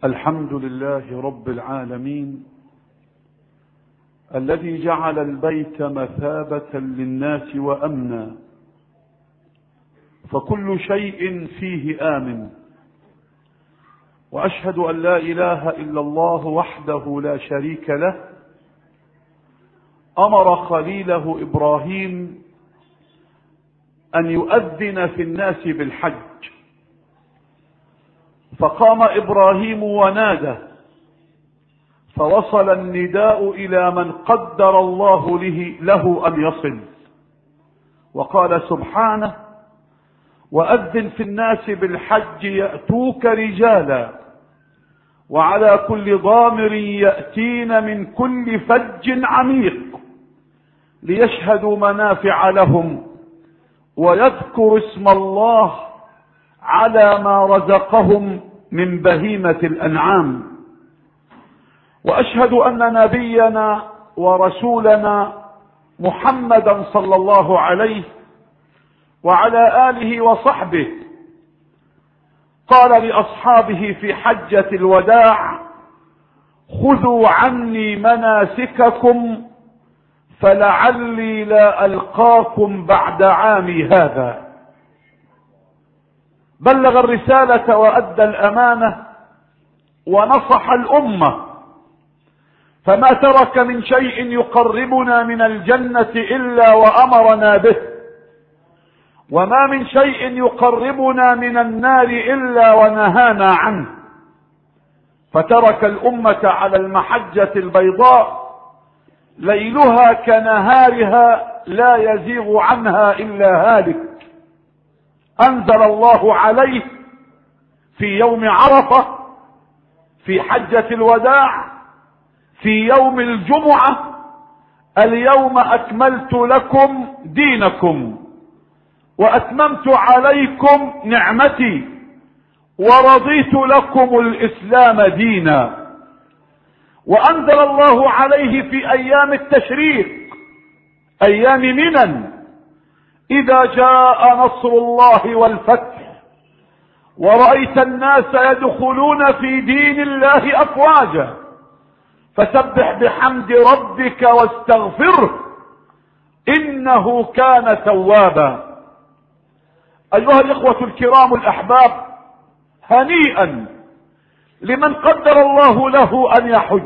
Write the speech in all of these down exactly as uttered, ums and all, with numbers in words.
الحمد لله رب العالمين الذي جعل البيت مثابة للناس وأمنا، فكل شيء فيه آمن. وأشهد أن لا إله إلا الله وحده لا شريك له، أمر خليله إبراهيم أن يؤذن في الناس بالحج، فقام إبراهيم ونادى، فوصل النداء إلى من قدر الله له أن يصل، وقال سبحانه: وأذن في الناس بالحج يأتوك رجالا وعلى كل ضامر يأتين من كل فج عميق ليشهدوا منافع لهم ويذكروا اسم الله على ما رزقهم من بهيمة الأنعام. وأشهد أن نبينا ورسولنا محمدا صلى الله عليه وعلى آله وصحبه قال لأصحابه في حجة الوداع: خذوا عني مناسككم فلعلي لا ألقاكم بعد عامي هذا. بلغ الرسالة وأدى الأمانة ونصح الأمة، فما ترك من شيء يقربنا من الجنة إلا وأمرنا به، وما من شيء يقربنا من النار إلا ونهانا عنه، فترك الأمة على المحجة البيضاء ليلها كنهارها لا يزيغ عنها إلا هالك. أنزل الله عليه في يوم عرفة في حجة الوداع في يوم الجمعة: اليوم أكملت لكم دينكم وأتممت عليكم نعمتي ورضيت لكم الإسلام دينا. وأنزل الله عليه في أيام التشريق أيام منن: إذا جاء نصر الله والفتح ورأيت الناس يدخلون في دين الله أفواجا فسبح بحمد ربك واستغفره إنه كان توابا. أيها الإخوة الكرام الأحباب، هنيئا لمن قدر الله له أن يحج،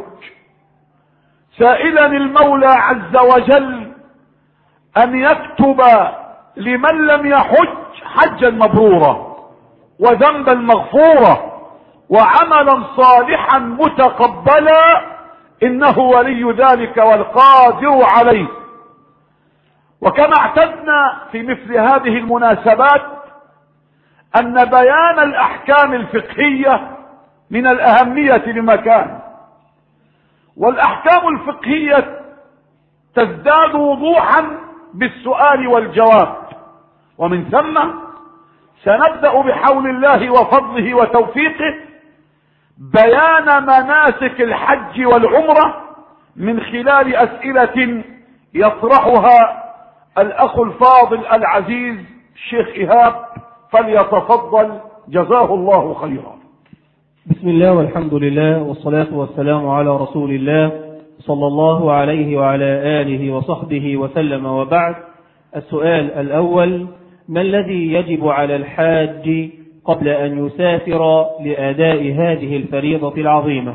سائلا المولى عز وجل أن يكتب لمن لم يحج حجا مبرورا وذنبا مغفورا وعملا صالحا متقبلا، إنه ولي ذلك والقادر عليه. وكما اعتدنا في مثل هذه المناسبات أن بيان الأحكام الفقهية من الأهمية بمكان، والأحكام الفقهية تزداد وضوحا بالسؤال والجواب، ومن ثم سنبدأ بحول الله وفضله وتوفيقه بيان مناسك الحج والعمرة من خلال أسئلة يطرحها الأخ الفاضل العزيز الشيخ إيهاب، فليتفضل جزاه الله خيرا. بسم الله والحمد لله والصلاة والسلام على رسول الله صلى الله عليه وعلى آله وصحبه وسلم، وبعد. السؤال الأول: ما الذي يجب على الحاج قبل أن يسافر لأداء هذه الفريضة العظيمة؟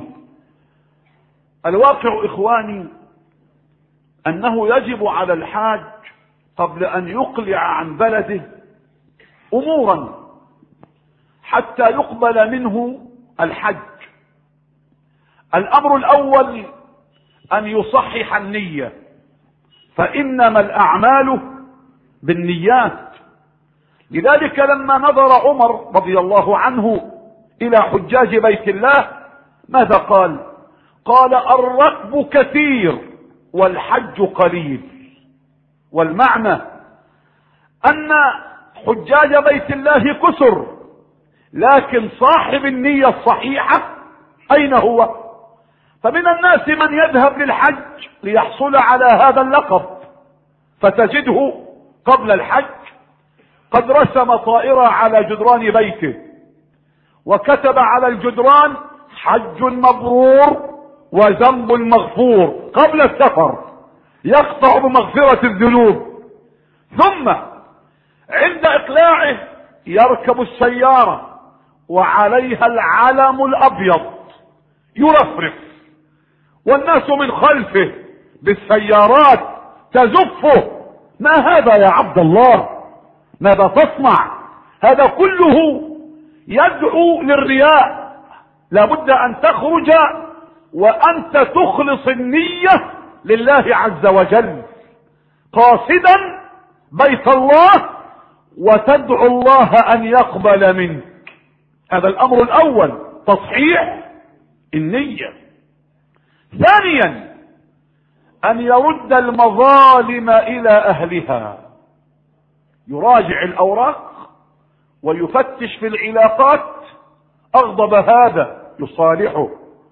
الواقع إخواني أنه يجب على الحاج قبل أن يقلع عن بلده أمورا حتى يقبل منه الحج. الأمر الأول أن يصحح النية، فإنما الأعمال بالنيات. لذلك لما نظر عمر رضي الله عنه إلى حجاج بيت الله ماذا قال؟ قال: الركب كثير والحج قليل. والمعنى أن حجاج بيت الله كثر، لكن صاحب النية الصحيحة أين هو؟ فمن الناس من يذهب للحج ليحصل على هذا اللقب، فتجده قبل الحج قد رسم طائرة على جدران بيته وكتب على الجدران: حج مبرور وذنب مغفور قبل السفر يقطع بمغفرة الذنوب، ثم عند اقلاعه يركب السيارة وعليها العلم الابيض يرفرف، والناس من خلفه بالسيارات تزفه. ما هذا يا عبد الله؟ ماذا تصنع؟ هذا كله يدعو للرياء. لابد ان تخرج وانت تخلص النية لله عز وجل، قاصدا بيت الله وتدعو الله ان يقبل منك. هذا الامر الاول، تصحيح النية. ثانيا ان يرد المظالم الى اهلها، يراجع الاوراق ويفتش في العلاقات. اغضب هذا يصالحه،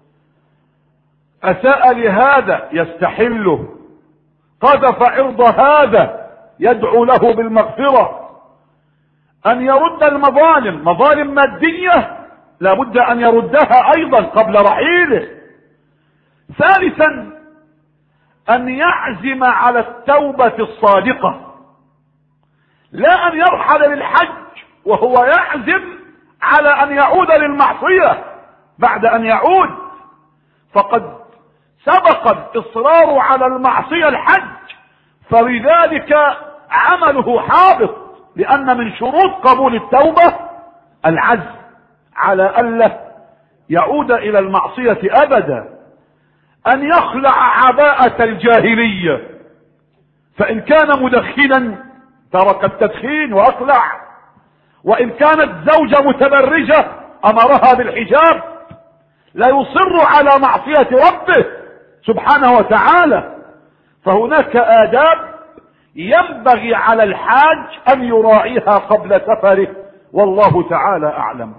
اساء لهذا يستحله، قذف عرض هذا يدعو له بالمغفرة. ان يرد المظالم، مظالم مادية لابد ان يردها ايضا قبل رحيله. ثالثا ان يعزم على التوبة الصادقة، لا ان يرحل للحج وهو يعزم على ان يعود للمعصية بعد ان يعود، فقد سبق الاصرار على المعصية الحج، فلذلك عمله حابط، لان من شروط قبول التوبة العزم على الا يعود الى المعصية ابدا. ان يخلع عباءة الجاهلية، فان كان مدخنا ترك التدخين واخلع، وان كانت زوجة متبرجة امرها بالحجاب. لا يصر على معصية ربه سبحانه وتعالى. فهناك آداب ينبغي على الحاج ان يراعيها قبل سفره، والله تعالى اعلم.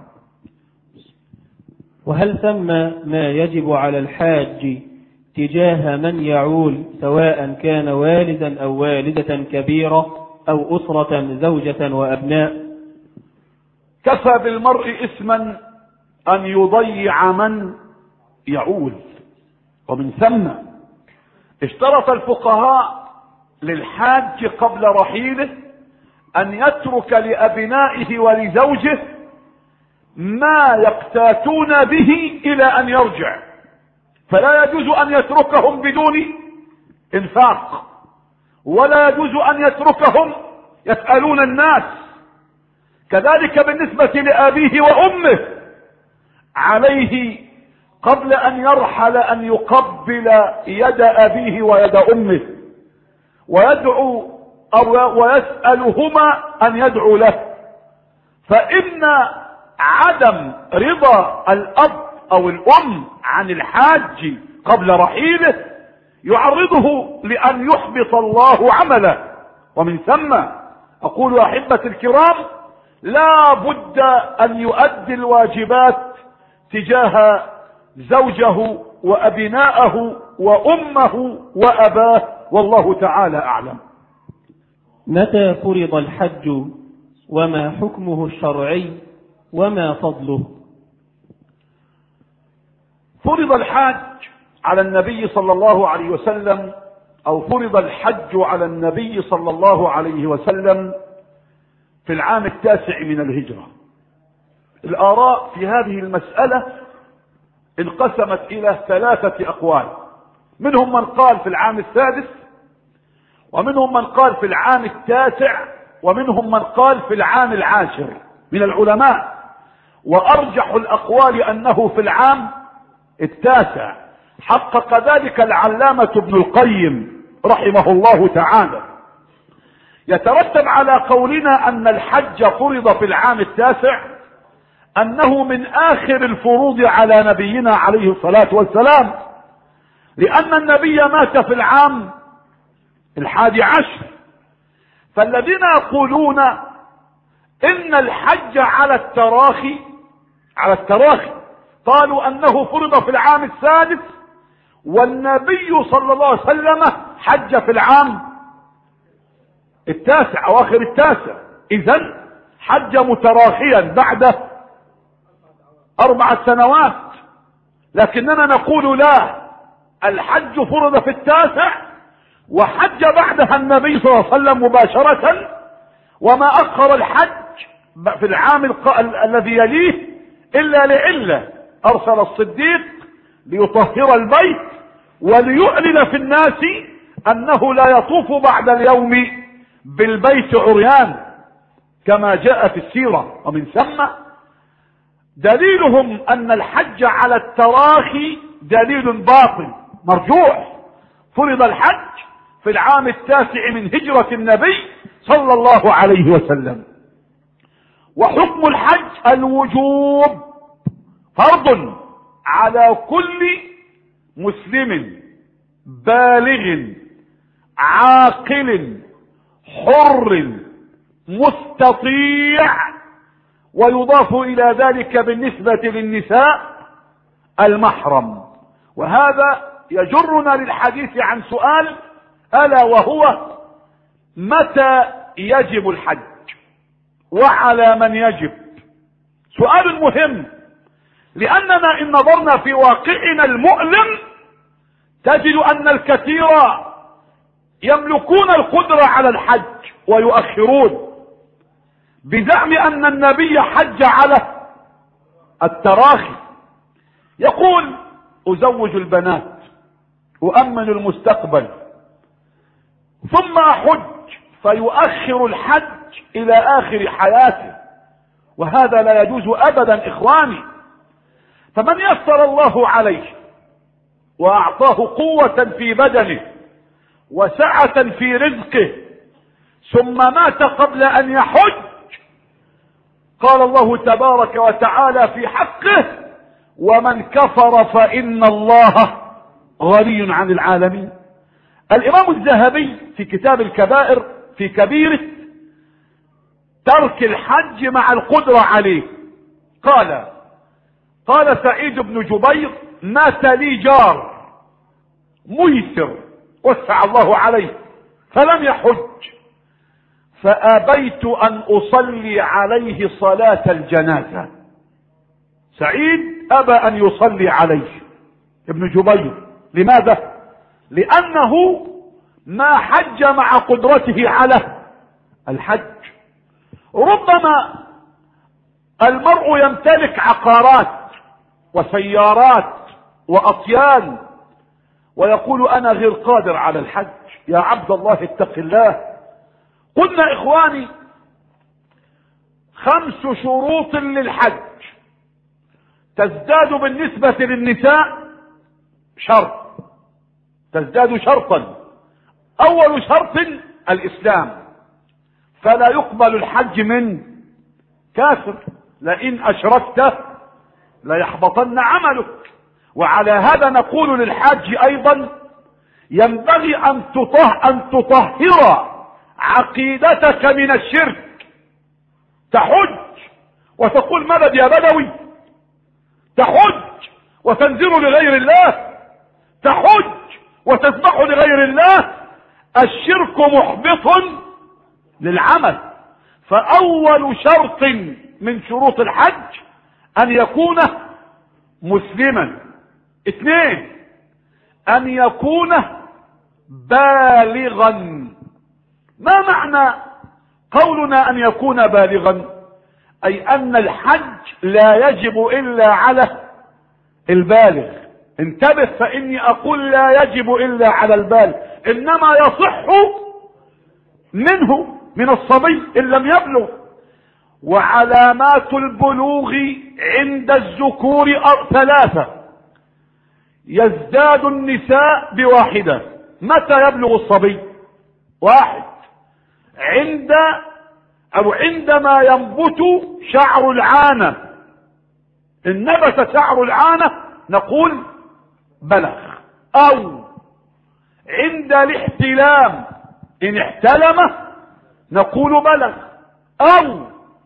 وهل ثم ما يجب على الحاج تجاه من يعول، سواء كان والدا او والدة كبيرة او اسرة زوجة وابناء؟ كفى بالمرء اثما ان يضيع من يعول. ومن ثم اشترط الفقهاء للحاج قبل رحيله ان يترك لابنائه ولزوجه ما يقتاتون به الى ان يرجع، فلا يجوز ان يتركهم بدون انفاق، ولا يجوز ان يتركهم يسألون الناس. كذلك بالنسبة لأبيه وأمه، عليه قبل أن يرحل أن يقبل يد أبيه ويد أمه، ويدعو أو ويسألهما أن يدعو له. فإن عدم رضا الأب أو الأم عن الحاج قبل رحيله يعرضه لأن يحبط الله عمله. ومن ثم أقول أحبة الكرام، لا بد أن يؤدي الواجبات تجاه زوجه وأبناءه وأمه وأباه، والله تعالى أعلم. متى فرض الحج وما حكمه الشرعي وما فضله؟ فرض الحج على النبي صلى الله عليه وسلم، أو فرض الحج على النبي صلى الله عليه وسلم في العام التاسع من الهجرة. الآراء في هذه المسألة انقسمت إلى ثلاثة أقوال، منهم من قال في العام السادس، ومنهم من قال في العام التاسع، ومنهم من قال في العام العاشر من العلماء. وأرجح الأقوال أنه في العام التاسع. حقق ذلك العلامة ابن القيم رحمه الله تعالى. يترتب على قولنا أن الحج فرض في العام التاسع أنه من آخر الفروض على نبينا عليه الصلاة والسلام، لأن النبي مات في العام الحادي عشر. فالذين يقولون إن الحج على التراخي على التراخي قالوا أنه فرض في العام السادس، والنبي صلى الله عليه وسلم حج في العام التاسع أواخر التاسع، إذن حج متراخيا بعد أربع سنوات. لكننا نقول لا، الحج فرض في التاسع وحج بعدها النبي صلى الله عليه وسلم مباشرة، وما أخر الحج في العام الق... ال... الذي يليه إلا لعلة، أرسل الصديق ليطهر البيت وليعلن في الناس أنه لا يطوف بعد اليوم بالبيت عريان كما جاء في السيرة. ومن ثم دليلهم أن الحج على التراخي دليل باطل مرجوح. فرض الحج في العام التاسع من هجرة النبي صلى الله عليه وسلم. وحكم الحج الوجوب، فرض على كل مسلم بالغ عاقل حر مستطيع، ويضاف الى ذلك بالنسبة للنساء المحرم. وهذا يجرنا للحديث عن سؤال، الا وهو متى يجب الحج وعلى من يجب؟ سؤال مهم، لاننا ان نظرنا في واقعنا المؤلم تجد ان الكثير يملكون القدرة على الحج ويؤخرون بزعم ان النبي حج على التراخي. يقول ازوج البنات، اؤمن المستقبل، ثم احج، فيؤخر الحج الى اخر حياته، وهذا لا يجوز ابدا اخواني. فمن يسر الله عليه واعطاه قوة في بدنه وسعة في رزقه ثم مات قبل ان يحج، قال الله تبارك وتعالى في حقه: ومن كفر فإن الله غني عن العالمين. الإمام الذهبي في كتاب الكبائر في كبيره ترك الحج مع القدرة عليه قال: قال سعيد بن جبير: مات لي جار ميسر وسع الله عليه فلم يحج، فأبيت أن أصلي عليه صلاة الجنازة. سعيد أبى أن يصلي عليه ابن جبير. لماذا؟ لأنه ما حج مع قدرته على الحج. ربما المرء يمتلك عقارات وسيارات وأطيان ويقول أنا غير قادر على الحج. يا عبد الله اتق الله. قلنا إخواني خمس شروط للحج تزداد بالنسبة للنساء شرط، تزداد شرطا. أول شرط الإسلام، فلا يقبل الحج من كافر، لئن أشركت ليحبطن عملك. وعلى هذا نقول للحاج أيضا ينبغي أن تطهر, أن تطهر عقيدتك من الشرك. تحج وتقول مدد يا بدوي، تحج وتنذر لغير الله، تحج وتذبح لغير الله. الشرك محبط للعمل. فأول شرط من شروط الحج أن يكون مسلما. اثنين، أن يكون بالغا. ما معنى قولنا أن يكون بالغا؟ أي أن الحج لا يجب إلا على البالغ. انتبه، فإني أقول لا يجب إلا على البالغ، إنما يصح منه من الصبي إن لم يبلغ. وعلامات البلوغ عند الذكور ثلاثة، يزداد النساء بواحدة. متى يبلغ الصبي؟ واحد، عند او عندما ينبت شعر العانة. ان نبت شعر العانة نقول بلغ. او عند الاحتلام، ان احتلم نقول بلغ. او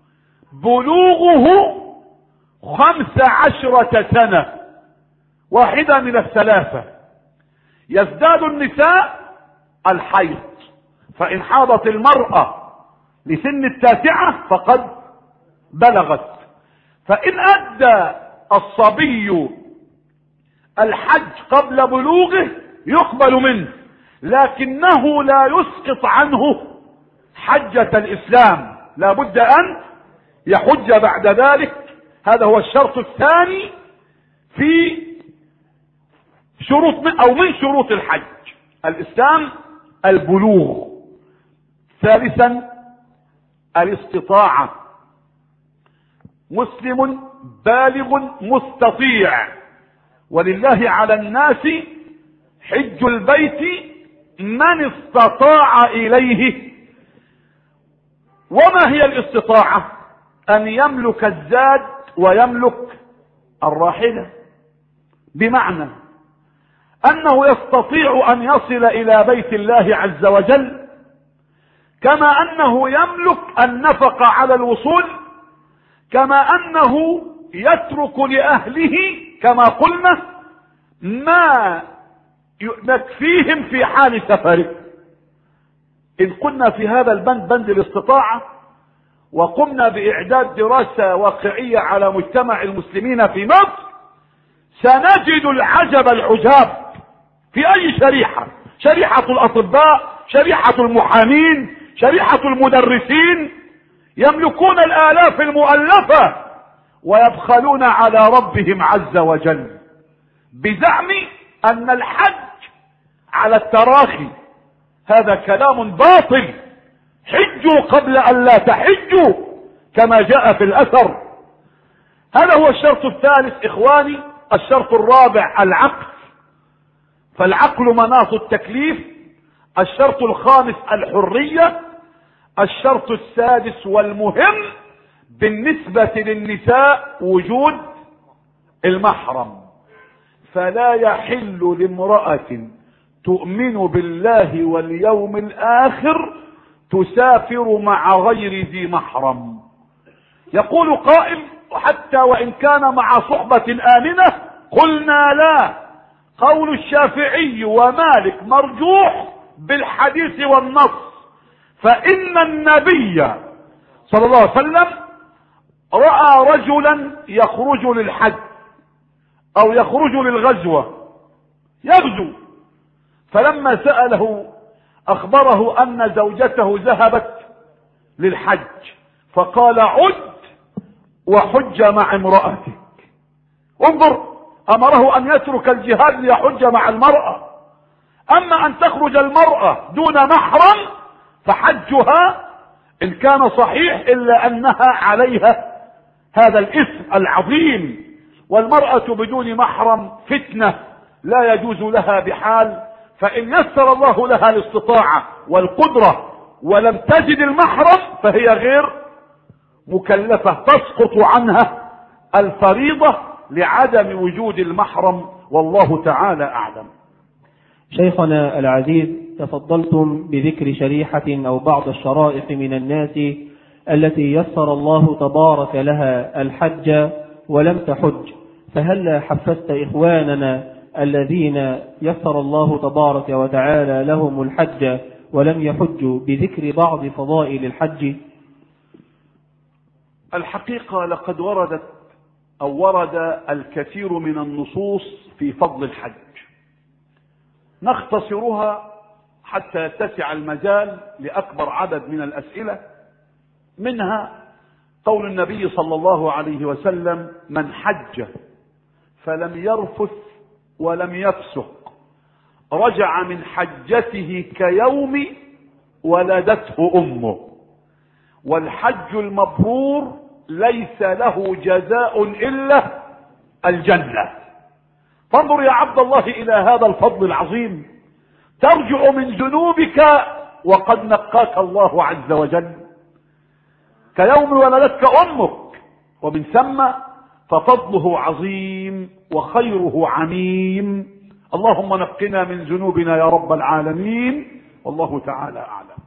بلوغه خمس عشرة سنة، واحدة من الثلاثة. يزداد النساء الحيض، فإن حاضت المرأة لسن التاسعة فقد بلغت. فإن أدى الصبي الحج قبل بلوغه يقبل منه، لكنه لا يسقط عنه حجة الإسلام، لا بد أن يحج بعد ذلك. هذا هو الشرط الثاني في شروط من أو من شروط الحج الإسلام البلوغ. ثالثا الاستطاعة، مسلم بالغ مستطيع، ولله على الناس حج البيت من استطاع إليه. وما هي الاستطاعة؟ أن يملك الزاد ويملك الراحلة، بمعنى أنه يستطيع أن يصل إلى بيت الله عز وجل، كما أنه يملك النفقة على الوصول، كما أنه يترك لأهله كما قلنا ما يكفيهم في حال سفره. إن قلنا في هذا البند بند الاستطاعة وقمنا بإعداد دراسة واقعية على مجتمع المسلمين في مصر، سنجد العجب العجاب في أي شريحة، شريحة الأطباء، شريحة المحامين، شريحة المدرسين، يملكون الآلاف المؤلفة ويبخلون على ربهم عز وجل بزعم أن الحج على التراخي. هذا كلام باطل. حجوا قبل أن لا تحجوا كما جاء في الأثر. هذا هو الشرط الثالث إخواني. الشرط الرابع العقل، فالعقل مناط التكليف. الشرط الخامس الحرية. الشرط السادس والمهم بالنسبة للنساء وجود المحرم. فلا يحل لامرأة تؤمن بالله واليوم الآخر تسافر مع غير ذي محرم. يقول قائل: حتى وإن كان مع صحبة آمنة؟ قلنا لا. قول الشافعي ومالك مرجوح بالحديث والنص، فإن النبي صلى الله عليه وسلم رأى رجلا يخرج للحج أو يخرج للغزوة يغزو، فلما سأله أخبره أن زوجته ذهبت للحج، فقال: عد وحج مع امرأتك. انظر، أمره أن يترك الجهاد ليحج مع المرأة. أما أن تخرج المرأة دون محرم فحجها إن كان صحيح، إلا أنها عليها هذا الإثم العظيم. والمرأة بدون محرم فتنة لا يجوز لها بحال. فإن يسر الله لها الاستطاعة والقدرة ولم تجد المحرم فهي غير مكلفة، تسقط عنها الفريضة لعدم وجود المحرم، والله تعالى أعلم. شيخنا العزيز، تفضلتم بذكر شريحة أو بعض الشرائح من الناس التي يسر الله تبارك لها الحج ولم تحج، فهل حفزت إخواننا الذين يسر الله تبارك وتعالى لهم الحج ولم يحجوا بذكر بعض فضائل الحج؟ الحقيقة لقد وردت أو ورد الكثير من النصوص في فضل الحج، نختصرها حتى يتسع المجال لأكبر عدد من الأسئلة. منها قول النبي صلى الله عليه وسلم: من حج فلم يرفث ولم يفسق رجع من حجته كيوم ولدته أمه، والحج المبرور ليس له جزاء إلا الجنة. فانظر يا عبد الله إلى هذا الفضل العظيم، ترجع من ذنوبك وقد نقاك الله عز وجل كيوم ولدتك أمك، ومن ثم ففضله عظيم وخيره عميم. اللهم نقنا من ذنوبنا يا رب العالمين، والله تعالى أعلم.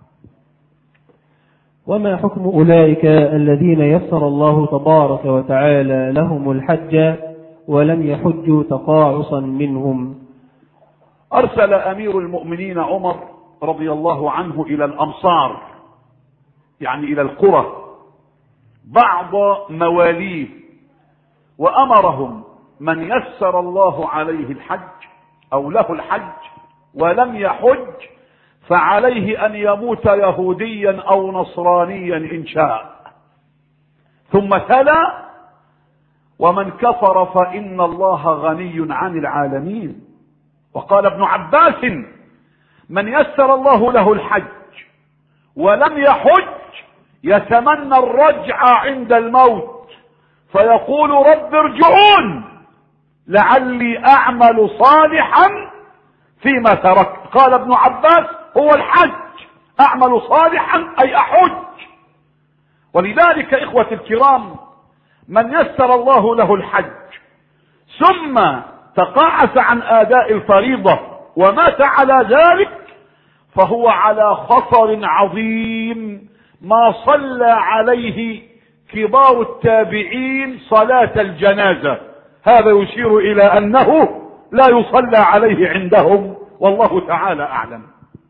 وما حكم أولئك الذين يسر الله تبارك وتعالى لهم الحج ولم يحجوا تقاعصا منهم؟ أرسل أمير المؤمنين عمر رضي الله عنه إلى الأمصار، يعني إلى القرى، بعض مواليه وأمرهم من يسر الله عليه الحج او له الحج ولم يحج فعليه ان يموت يهوديا او نصرانيا ان شاء. ثم تلا: ومن كفر فان الله غني عن العالمين. وقال ابن عباس: من يسر الله له الحج ولم يحج يتمنى الرجع عند الموت فيقول: رب ارجعون لعلي اعمل صالحا فيما تركت. قال ابن عباس: هو الحج اعمل صالحا اي احج. ولذلك اخوة الكرام، من يسر الله له الحج ثم تقاعس عن اداء الفريضة ومات على ذلك فهو على خطر عظيم ما صلى عليه كبار التابعين صلاة الجنازة. هذا يشير الى انه لا يصلى عليه عندهم، والله تعالى اعلم.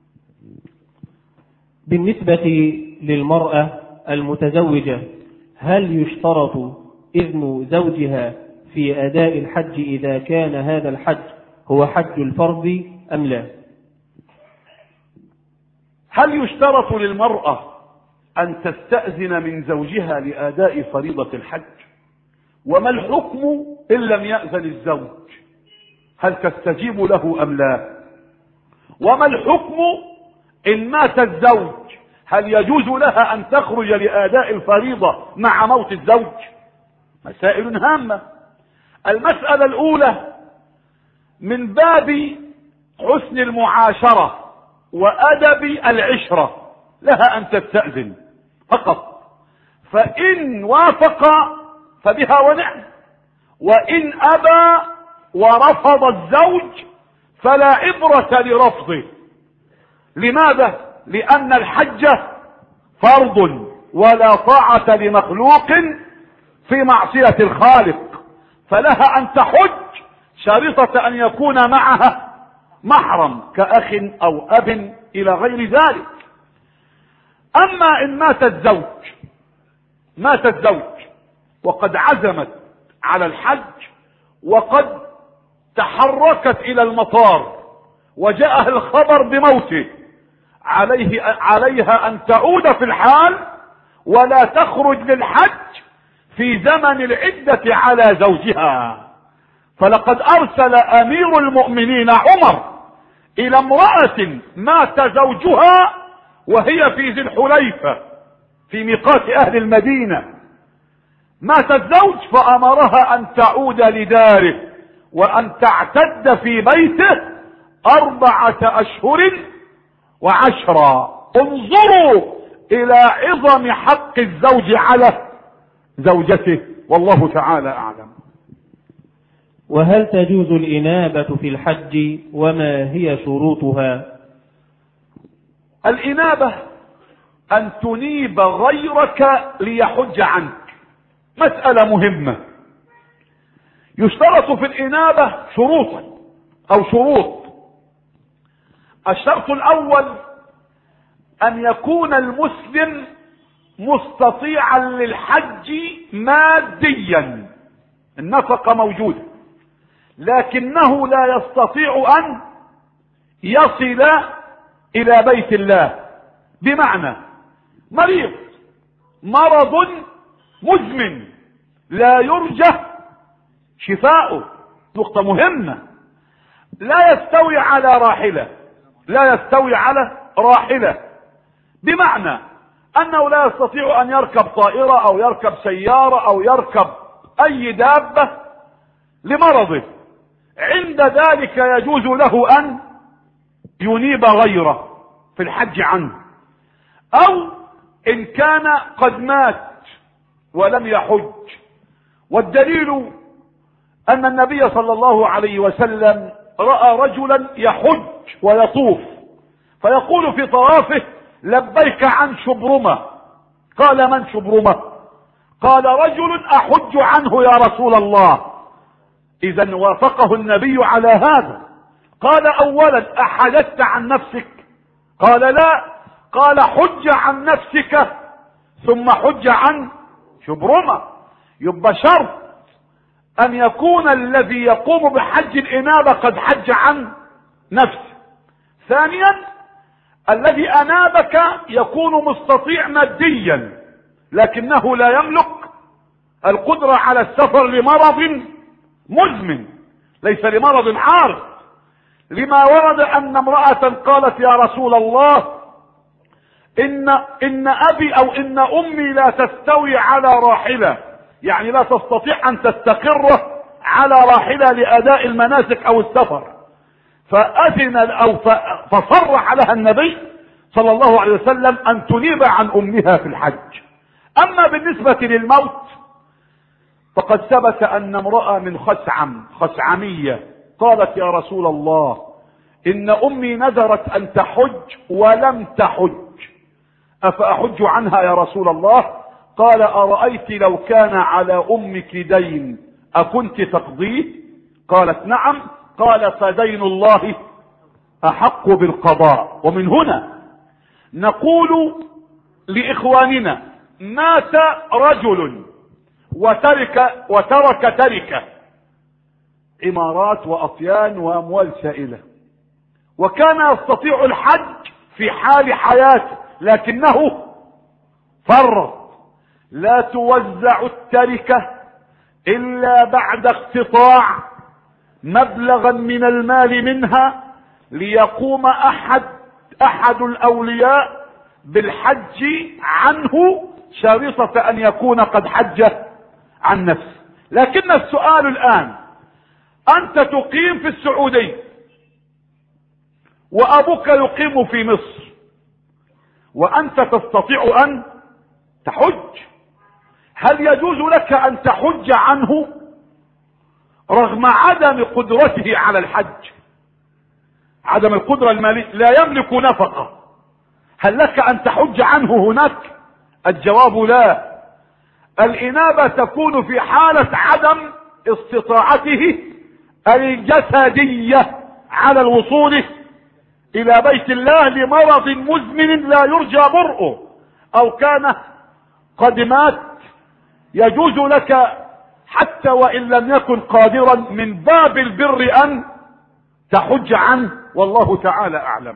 بالنسبة للمرأة المتزوجة، هل يشترط إذن زوجها في أداء الحج إذا كان هذا الحج هو حج الفرض أم لا؟ هل يشترط للمرأة أن تستأذن من زوجها لأداء فريضة الحج؟ وما الحكم إن لم يأذن الزوج؟ هل تستجيب له أم لا؟ وما الحكم إن مات الزوج؟ هل يجوز لها أن تخرج لأداء الفريضة مع موت الزوج؟ مسائل هامة. المسألة الأولى من باب حسن المعاشرة وأدب العشرة، لها أن تستأذن فقط، فإن وافق فبها ونعم، وإن أبى ورفض الزوج فلا عبرة لرفضه. لماذا؟ لأن الحج فرض ولا طاعة لمخلوق في معصية الخالق، فلها أن تحج شريطة أن يكون معها محرم كأخ أو أب إلى غير ذلك. أما إن مات الزوج مات الزوج وقد عزمت على الحج وقد تحركت إلى المطار وجاءها الخبر بموته، عليه عليها أن تعود في الحال ولا تخرج للحج في زمن العدة على زوجها. فلقد أرسل أمير المؤمنين عمر إلى امرأة مات زوجها وهي في ذي الحليفة في ميقات أهل المدينة، مات الزوج فأمرها أن تعود لداره وأن تعتد في بيته أربعة أشهر وعشرة. انظروا إلى عظم حق الزوج على زوجته، والله تعالى أعلم. وهل تجوز الإنابة في الحج وما هي شروطها؟ الإنابة أن تنيب غيرك ليحج عنك، مسألة مهمة. يشترط في الإنابة شروطا أو شروط. الشرط الأول أن يكون المسلم مستطيعا للحج ماديا، النفقة موجودة، لكنه لا يستطيع أن يصل إلى بيت الله. بمعنى مريض مرض مزمن لا يرجى شفاؤه، نقطة مهمة، لا يستوي على راحلة لا يستوي على راحلة بمعنى أنه لا يستطيع أن يركب طائرة أو يركب سيارة أو يركب أي دابة لمرضه. عند ذلك يجوز له أن ينيب غيره في الحج عنه، أو إن كان قد مات ولم يحج. والدليل أن النبي صلى الله عليه وسلم رأى رجلا يحج ويطوف فيقول في طوافه: لبيك عن شبرمة. قال: من شبرمة؟ قال: رجل أحج عنه يا رسول الله. إذا وافقه النبي على هذا. قال: أولا أحججت عن نفسك؟ قال: لا. قال: حج عن نفسك ثم حج عن شبرمة. يبقى شرط ان يكون الذي يقوم بحج الانابة قد حج عن نفسه. ثانيا الذي انابك يكون مستطيع ماديا لكنه لا يملك القدرة على السفر لمرض مزمن، ليس لمرض عارض، لما ورد ان امرأة قالت يا رسول الله ان ان ابي او ان امي لا تستوي على راحلة، يعني لا تستطيع ان تستقر على راحلة لاداء المناسك او السفر، فاذن او فصرح لها النبي صلى الله عليه وسلم ان تنيب عن امها في الحج. اما بالنسبة للموت فقد ثبت ان امرأة من خثعم خثعمية قالت يا رسول الله ان امي نذرت ان تحج ولم تحج افاحج عنها يا رسول الله؟ قال ارايت لو كان على امك دين اكنت تقضيه؟ قالت نعم. قال فدين الله احق بالقضاء. ومن هنا نقول لاخواننا مات رجل وترك وترك تركه عمارات واطيان واموال سائلة، وكان يستطيع الحج في حال حياته لكنه فرط. لا توزع التركة الا بعد اقتطاع مبلغا من المال منها ليقوم احد احد الاولياء بالحج عنه شريطة ان يكون قد حج عن نفسه. لكن السؤال الان، انت تقيم في السعودية وابوك يقيم في مصر وانت تستطيع ان تحج، هل يجوز لك ان تحج عنه رغم عدم قدرته على الحج؟ عدم القدرة المالية، لا يملك نفقة، هل لك ان تحج عنه هناك؟ الجواب لا. الانابة تكون في حالة عدم استطاعته الجسدية على الوصول الى بيت الله لمرض مزمن لا يرجى برؤه، او كان قد مات، يجوز لك حتى وان لم يكن قادرا من باب البر ان تحج عنه، والله تعالى اعلم.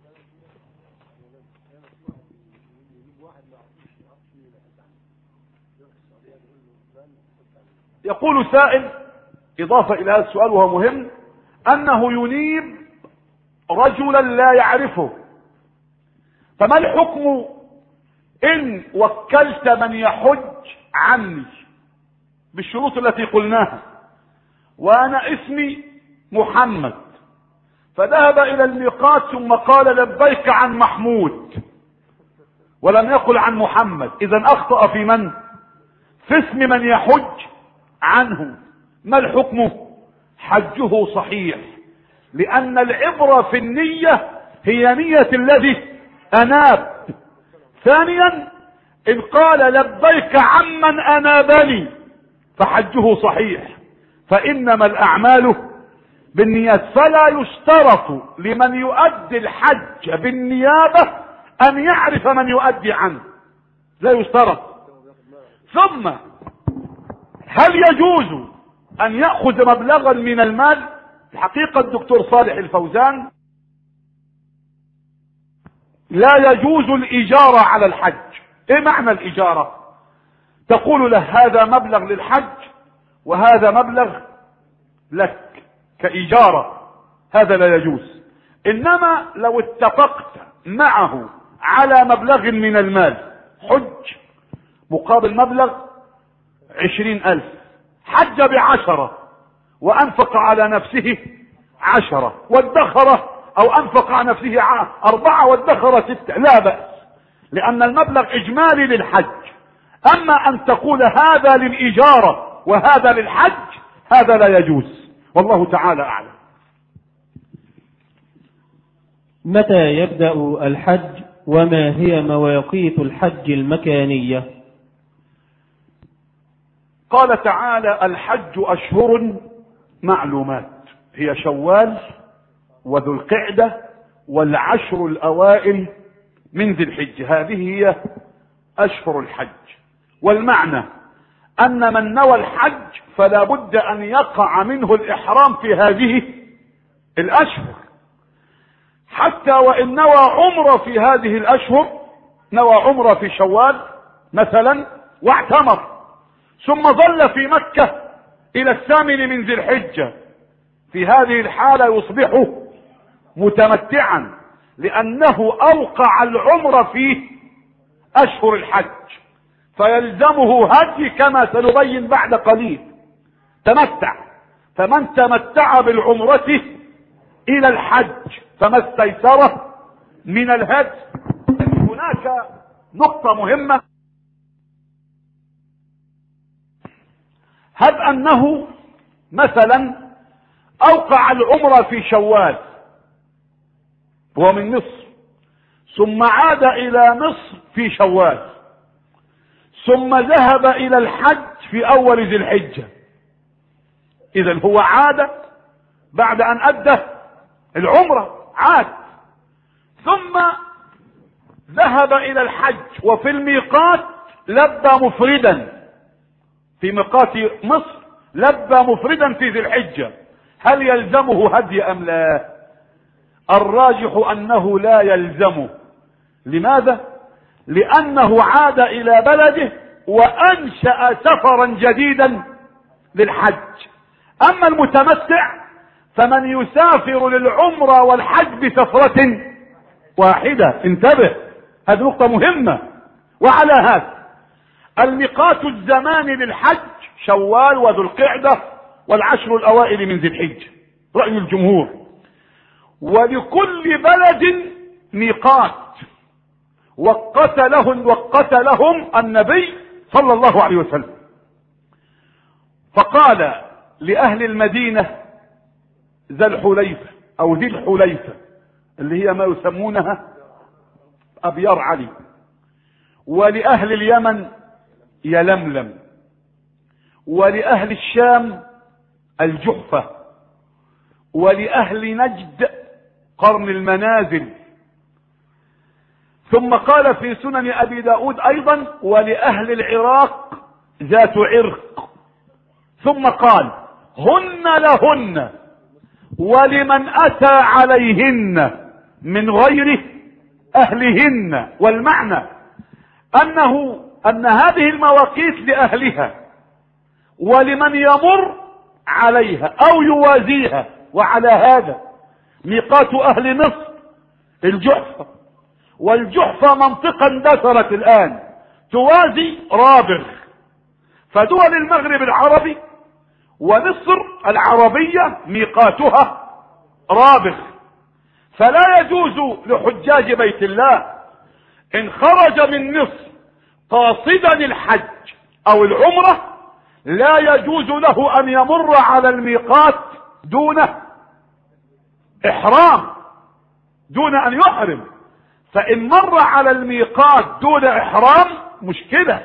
يقول سائل اضافة الى هذا السؤال وهو مهم، انه ينيب رجلا لا يعرفه، فما الحكم ان وكلت من يحج عني بالشروط التي قلناها وانا اسمي محمد، فذهب الى الميقات ثم قال لبيك عن محمود ولم يقل عن محمد، اذا اخطأ في من؟ في اسم من يحج عنه، ما الحكم؟ حجه صحيح، لان العبرة في النية هي نية الذي اناب. ثانيا ان قال لبيك عمن انابني فحجه صحيح، فانما الاعمال بالنيات، فلا يشترط لمن يؤدي الحج بالنيابة ان يعرف من يؤدي عنه، لا يشترط. ثم هل يجوز ان يأخذ مبلغا من المال؟ الحقيقة الدكتور صالح الفوزان لا يجوز الاجارة على الحج. ايه معنى الاجارة؟ تقول له هذا مبلغ للحج وهذا مبلغ لك كإجارة، هذا لا يجوز. انما لو اتفقت معه على مبلغ من المال، حج مقابل مبلغ عشرين الف، حج بعشرة وانفق على نفسه عشرة وادخر، او انفق على نفسه اربعة وادخر ستة، لا بأس، لان المبلغ اجمالي للحج. اما ان تقول هذا للإجارة وهذا للحج، هذا لا يجوز، والله تعالى اعلم. متى يبدأ الحج وما هي مواقيت الحج المكانية؟ قال تعالى الحج اشهر معلومات، هي شوال وذو القعدة والعشر الاوائل من ذي الحج، هذه هي اشهر الحج. والمعنى ان من نوى الحج فلا بد ان يقع منه الاحرام في هذه الاشهر، حتى وان نوى عمره في هذه الاشهر، نوى عمره في شوال مثلا واعتمر ثم ظل في مكة الى الثامن من ذي الحجة، في هذه الحالة يصبح متمتعا لانه اوقع العمر في اشهر الحج، فيلزمه هدي كما سنبين بعد قليل. تمتع، فمن تمتع بالعمرة الى الحج فما استيسر من الهدي. هناك نقطة مهمة، هب انه مثلا اوقع العمرة في شوال وهو من مصر، ثم عاد الى مصر في شوال، ثم ذهب الى الحج في اول ذي الحجة، اذا هو عاد بعد ان ادى العمرة، عاد ثم ذهب الى الحج وفي الميقات لبى مفردا، في ميقات مصر لبى مفردا في ذي الحجة، هل يلزمه هدي ام لا؟ الراجح انه لا يلزمه. لماذا؟ لانه عاد الى بلده وانشأ سفرا جديدا للحج. اما المتمتع فمن يسافر للعمرة والحج بسفرة واحدة. انتبه، هذه نقطة مهمة. وعلى هذا الميقات الزماني للحج شوال وذو القعدة والعشر الاوائل من ذي الحجة، رأي الجمهور. ولكل بلد ميقات وقت لهم وقت لهم النبي صلى الله عليه وسلم، فقال لأهل المدينة ذا الحليفة أو ذي الحليفة اللي هي ما يسمونها أبيار علي، ولأهل اليمن يلملم، ولأهل الشام الجحفة، ولأهل نجد قرن المنازل. ثم قال في سنن أبي داود أيضا ولأهل العراق ذات عرق. ثم قال هن لهن ولمن أتى عليهن من غير أهلهن. والمعنى أنه أن هذه المواقيت لأهلها ولمن يمر عليها أو يوازيها. وعلى هذا ميقات أهل مصر الجحفة، والجحفة منطقة اندثرت الآن توازي رابغ، فدول المغرب العربي ومصر العربية ميقاتها رابغ، فلا يجوز لحجاج بيت الله إن خرج من مصر قاصدا الحج أو العمرة لا يجوز له أن يمر على الميقات دون إحرام، دون أن يحرم. فإن مر على الميقات دون إحرام مشكلة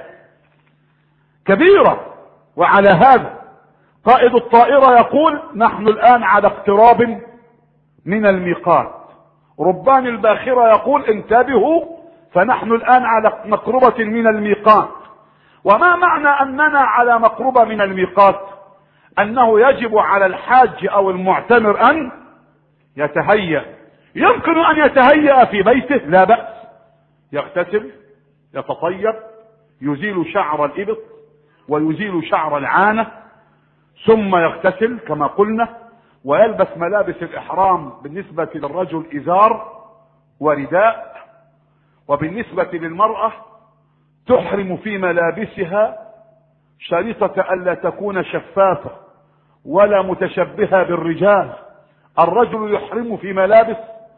كبيرة. وعلى هذا قائد الطائرة يقول نحن الآن على اقتراب من الميقات. ربان الباخرة يقول انتبهوا فنحن الآن على مقربة من الميقات. وما معنى أننا على مقربة من الميقات؟ أنه يجب على الحاج أو المعتمر أن يتهيأ. يمكن أن يتهيأ في بيته لا بأس، يغتسل، يتطيب، يزيل شعر الإبط ويزيل شعر العانة، ثم يغتسل كما قلنا، ويلبس ملابس الإحرام بالنسبة للرجل إزار ورداء، وبالنسبة للمرأة تحرم في ملابسها شريطة ألا تكون شفافة ولا متشبهة بالرجال. الرجل يحرم في ملابس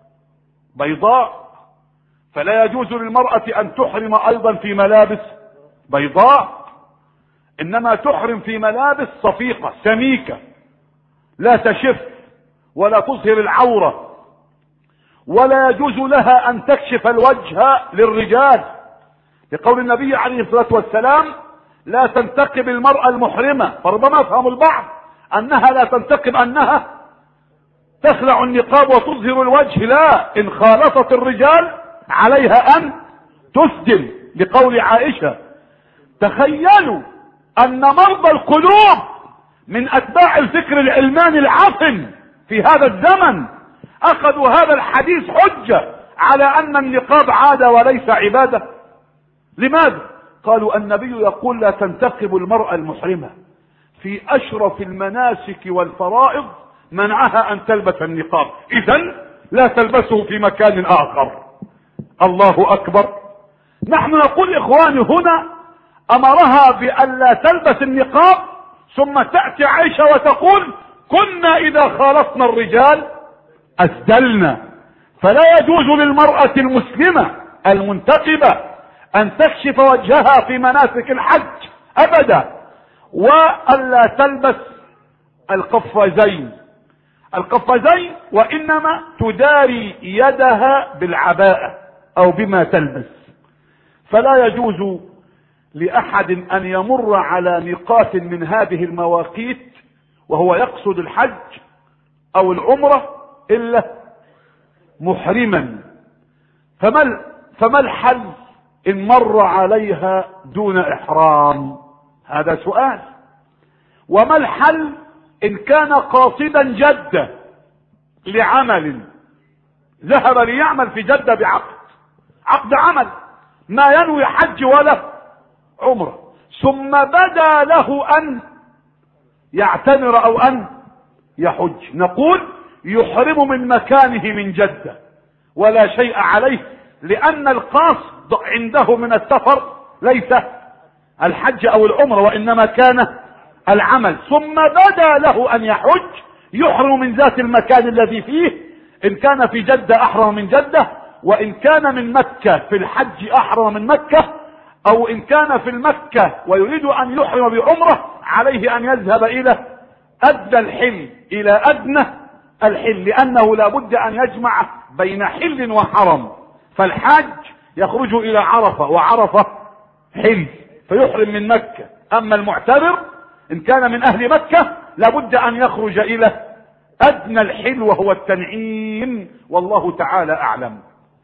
بيضاء، فلا يجوز للمرأة أن تحرم أيضا في ملابس بيضاء، إنما تحرم في ملابس صفيقة سميكة لا تشف ولا تظهر العورة، ولا يجوز لها أن تكشف الوجه للرجال، لقول النبي عليه الصلاة والسلام لا تنتقب المرأة المحرمة. فربما يفهم البعض أنها لا تنتقب أنها تخلع النقاب وتظهر الوجه، لا، إن خالطت الرجال عليها أن تسدل، لقول عائشة تخيلوا ان مرضى القلوب من اتباع الفكر العلماني العفن في هذا الزمن اخذوا هذا الحديث حجة على ان النقاب عادة وليس عبادة. لماذا؟ قالوا النبي يقول لا تنتقب المرأة المحرمة في اشرف المناسك والفرائض، منعها ان تلبس النقاب، اذن لا تلبسه في مكان اخر. الله اكبر. نحن نقول اخواني هنا امرها بان لا تلبس النقاب، ثم تأتي عائشة وتقول كنا اذا خالطنا الرجال اسدلنا. فلا يجوز للمرأة المسلمة المنتقبة ان تكشف وجهها في مناسك الحج ابدا، والا تلبس القفازين القفازين وانما تداري يدها بالعباءة او بما تلبس. فلا يجوز لاحد ان يمر على ميقات من هذه المواقيت وهو يقصد الحج او العمرة الا محرما. فما فما الحل ان مر عليها دون احرام؟ هذا سؤال. وما الحل ان كان قاصدا جدة لعمل، ذهب ليعمل في جدة بعقد عقد عمل، ما ينوي حج ولا عمره، ثم بدا له ان يعتمر او ان يحج، نقول يحرم من مكانه من جدة ولا شيء عليه، لان القاصد عنده من السفر ليس الحج او العمره وانما كان العمل، ثم بدا له ان يحج يحرم من ذات المكان الذي فيه. ان كان في جدة احرم من جدة، وان كان من مكة في الحج احرم من مكة، او ان كان في المكة ويريد ان يحرم بعمرة عليه ان يذهب الى ادنى الحل الى ادنى الحل، لانه لا بد ان يجمع بين حل وحرم. فالحاج يخرج الى عرفة وعرفة حل فيحرم من مكة، اما المعتمر ان كان من اهل مكة لابد ان يخرج الى ادنى الحل وهو التنعيم، والله تعالى اعلم.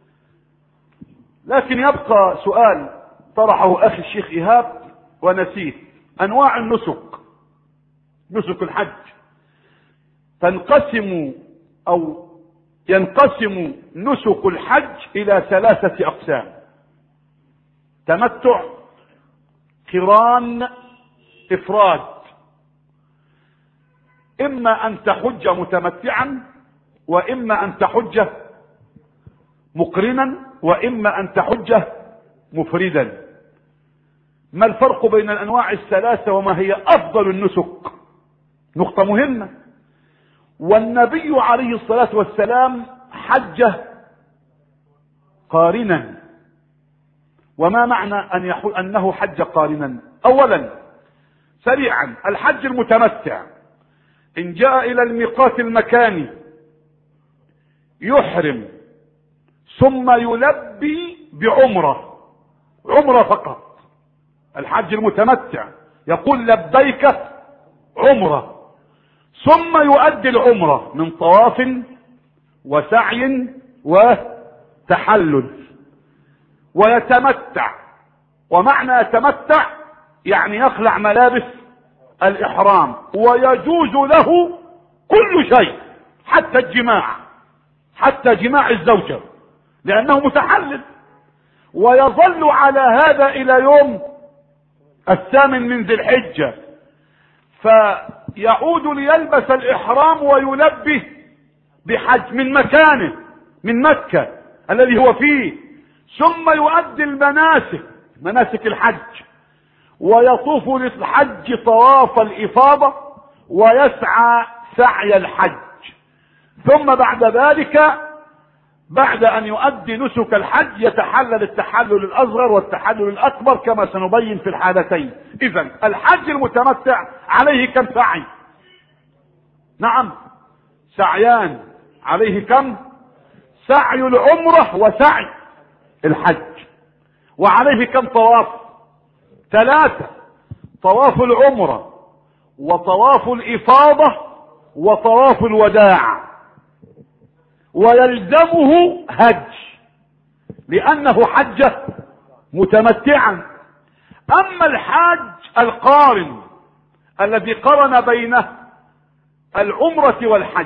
لكن يبقى سؤال طرحه اخي الشيخ ايهاب ونسيت: انواع النسك، نسك الحج تنقسم او ينقسم نسك الحج الى ثلاثة اقسام: تمتع، قران، افراد. اما ان تحج متمتعا، واما ان تحج مقرنا، واما ان تحج مفردا. ما الفرق بين الانواع الثلاثة وما هي افضل النسك؟ نقطة مهمة. والنبي عليه الصلاة والسلام حج قارنا. وما معنى أن يحول أنه حج قارنا؟ أولا سريعا، الحج المتمتع إن جاء إلى الميقات المكاني يحرم ثم يلبي بعمرة، عمرة فقط. الحج المتمتع يقول لبيك عمرة، ثم يؤدي العمرة من طواف وسعي وتحلل ويتمتع. ومعنى يتمتع يعني يخلع ملابس الإحرام، ويجوز له كل شيء حتى الجماع، حتى جماع الزوجة لأنه متحلل، ويظل على هذا إلى يوم الثامن من ذي الحجة، فيعود ليلبس الإحرام ويلبي بحج من مكانه من مكة الذي هو فيه، ثم يؤدي المناسك مناسك الحج، ويطوف للحج طواف الإفاضة ويسعى سعي الحج. ثم بعد ذلك بعد أن يؤدي نسك الحج يتحلل التحلل الأصغر والتحلل الأكبر كما سنبين في الحالتين. إذن الحج المتمتع عليه كم سعي؟ نعم سعيان. عليه كم؟ سعي العمرة وسعي الحج. وعليه كم طواف؟ ثلاثة: طواف العمرة وطواف الإفاضة وطواف الوداع. ويلزمه هج لأنه حج متمتعا. أما الحاج القارن الذي قرن بين العمرة والحج،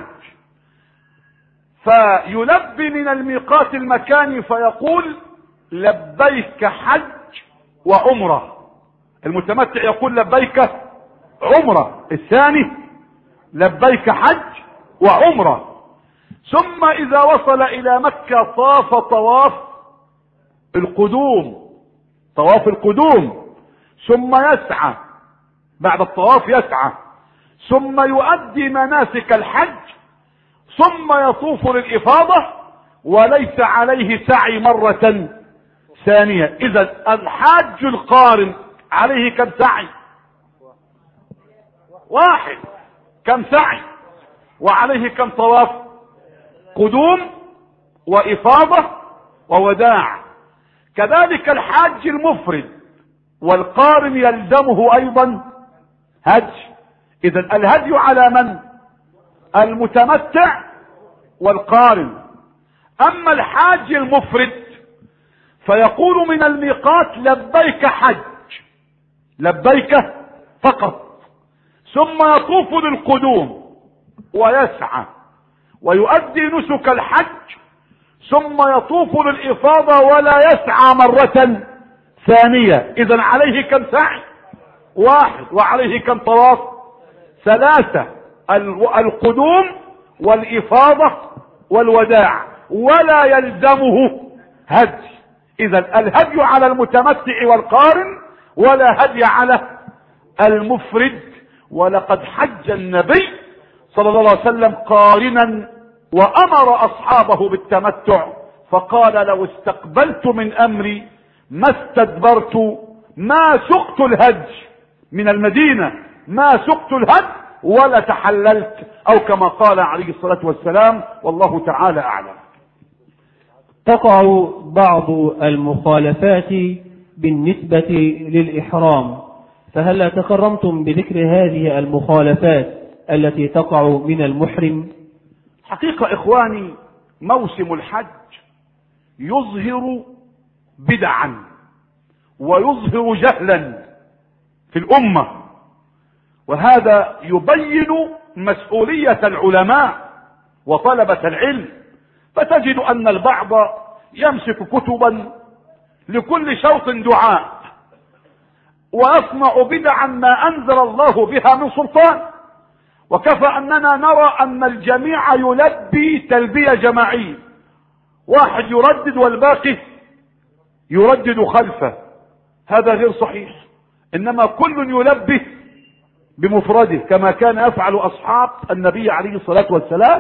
فيلبي من الميقات المكاني فيقول لبيك حج وعمرة. المتمتع يقول لبيك عمرة، الثاني لبيك حج وعمرة. ثم اذا وصل الى مكة طاف طواف القدوم، طواف القدوم، ثم يسعى بعد الطواف يسعى، ثم يؤدي مناسك الحج، ثم يطوف للإفاضة وليس عليه سعي مرة ثانية. اذا الحاج القارن عليه كم سعي؟ واحد. كم سعي؟ وعليه كم طواف؟ قدوم وإفاضة ووداع. كذلك الحاج المفرد والقارن يلزمه ايضا هدي. اذا الهدي على من؟ المتمتع والقارن. اما الحاج المفرد فيقول من الميقات لبيك حج، لبيك فقط، ثم يطوف للقدوم ويسعى ويؤدي نسك الحج، ثم يطوف للإفاضة ولا يسعى مرة ثانية. اذا عليه كم سعي؟ واحد. وعليه كم طواف؟ ثلاثة، القدوم والإفاضة والوداع، ولا يلزمه هدي. اذا الهدي على المتمتع والقارن ولا هدي على المفرد. ولقد حج النبي صلى الله عليه وسلم قارنا وامر اصحابه بالتمتع، فقال لو استقبلت من امري ما استدبرت ما سقت الهدي من المدينة، ما سقت الهدي ولا تحللت، او كما قال عليه الصلاة والسلام، والله تعالى اعلم. تقع بعض المخالفات بالنسبة للإحرام، فهل تكرمتم بذكر هذه المخالفات التي تقع من المحرم؟ حقيقة اخواني موسم الحج يظهر بدعا ويظهر جهلا في الامة، وهذا يبين مسؤولية العلماء وطلبة العلم. فتجد ان البعض يمسك كتبا لكل شوط دعاء ويصنع بدعا ما انزل الله بها من سلطان، وكفى اننا نرى ان الجميع يلبي تلبية جماعية، واحد يردد والباقي يردد خلفه، هذا غير صحيح. انما كل يلبي بمفرده كما كان يفعل اصحاب النبي عليه الصلاة والسلام.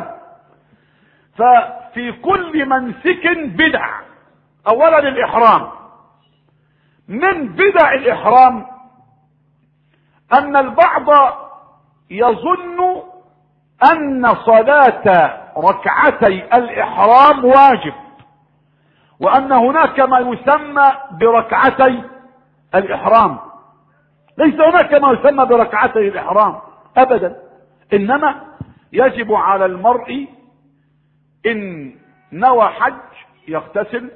ففي كل منسك بدع. اولا الاحرام، من بدع الاحرام ان البعض يظن ان صلاة ركعتي الاحرام واجب، وان هناك ما يسمى بركعتي الاحرام. ليس هناك ما يسمى بركعتي الاحرام ابدا، انما يجب على المرء ان نوى حج يغتسل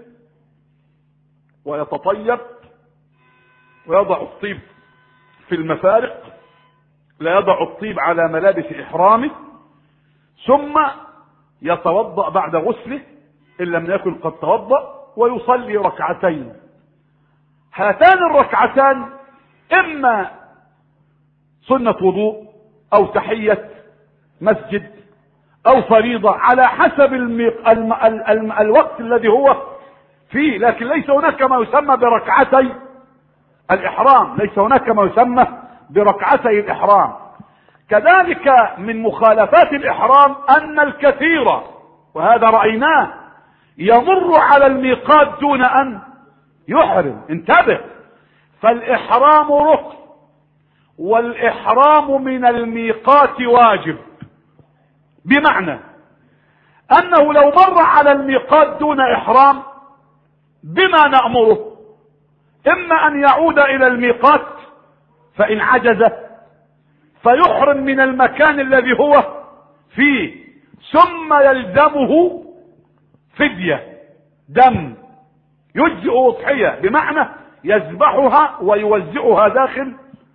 ويتطيب ويضع الطيب في المفارق، لا يضع الطيب على ملابس احرامه، ثم يتوضأ بعد غسله ان لم يكن قد توضأ ويصلي ركعتين. هاتان الركعتان اما سنة وضوء او تحية مسجد او فريضة على حسب الميق... الم... الم... الوقت الذي هو فيه، لكن ليس هناك ما يسمى بركعتي الاحرام، ليس هناك ما يسمى بركعتي الاحرام. كذلك من مخالفات الاحرام ان الكثير، وهذا رأيناه، يمر على الميقات دون ان يحرم. انتبه، فالاحرام ركن والاحرام من الميقات واجب، بمعنى انه لو مر على الميقات دون احرام بما نأمره، اما ان يعود الى الميقات فان عجز فيحرم من المكان الذي هو فيه، ثم يلزمه فدية دم يجزئ اضحية، بمعنى يذبحها ويوزعها داخل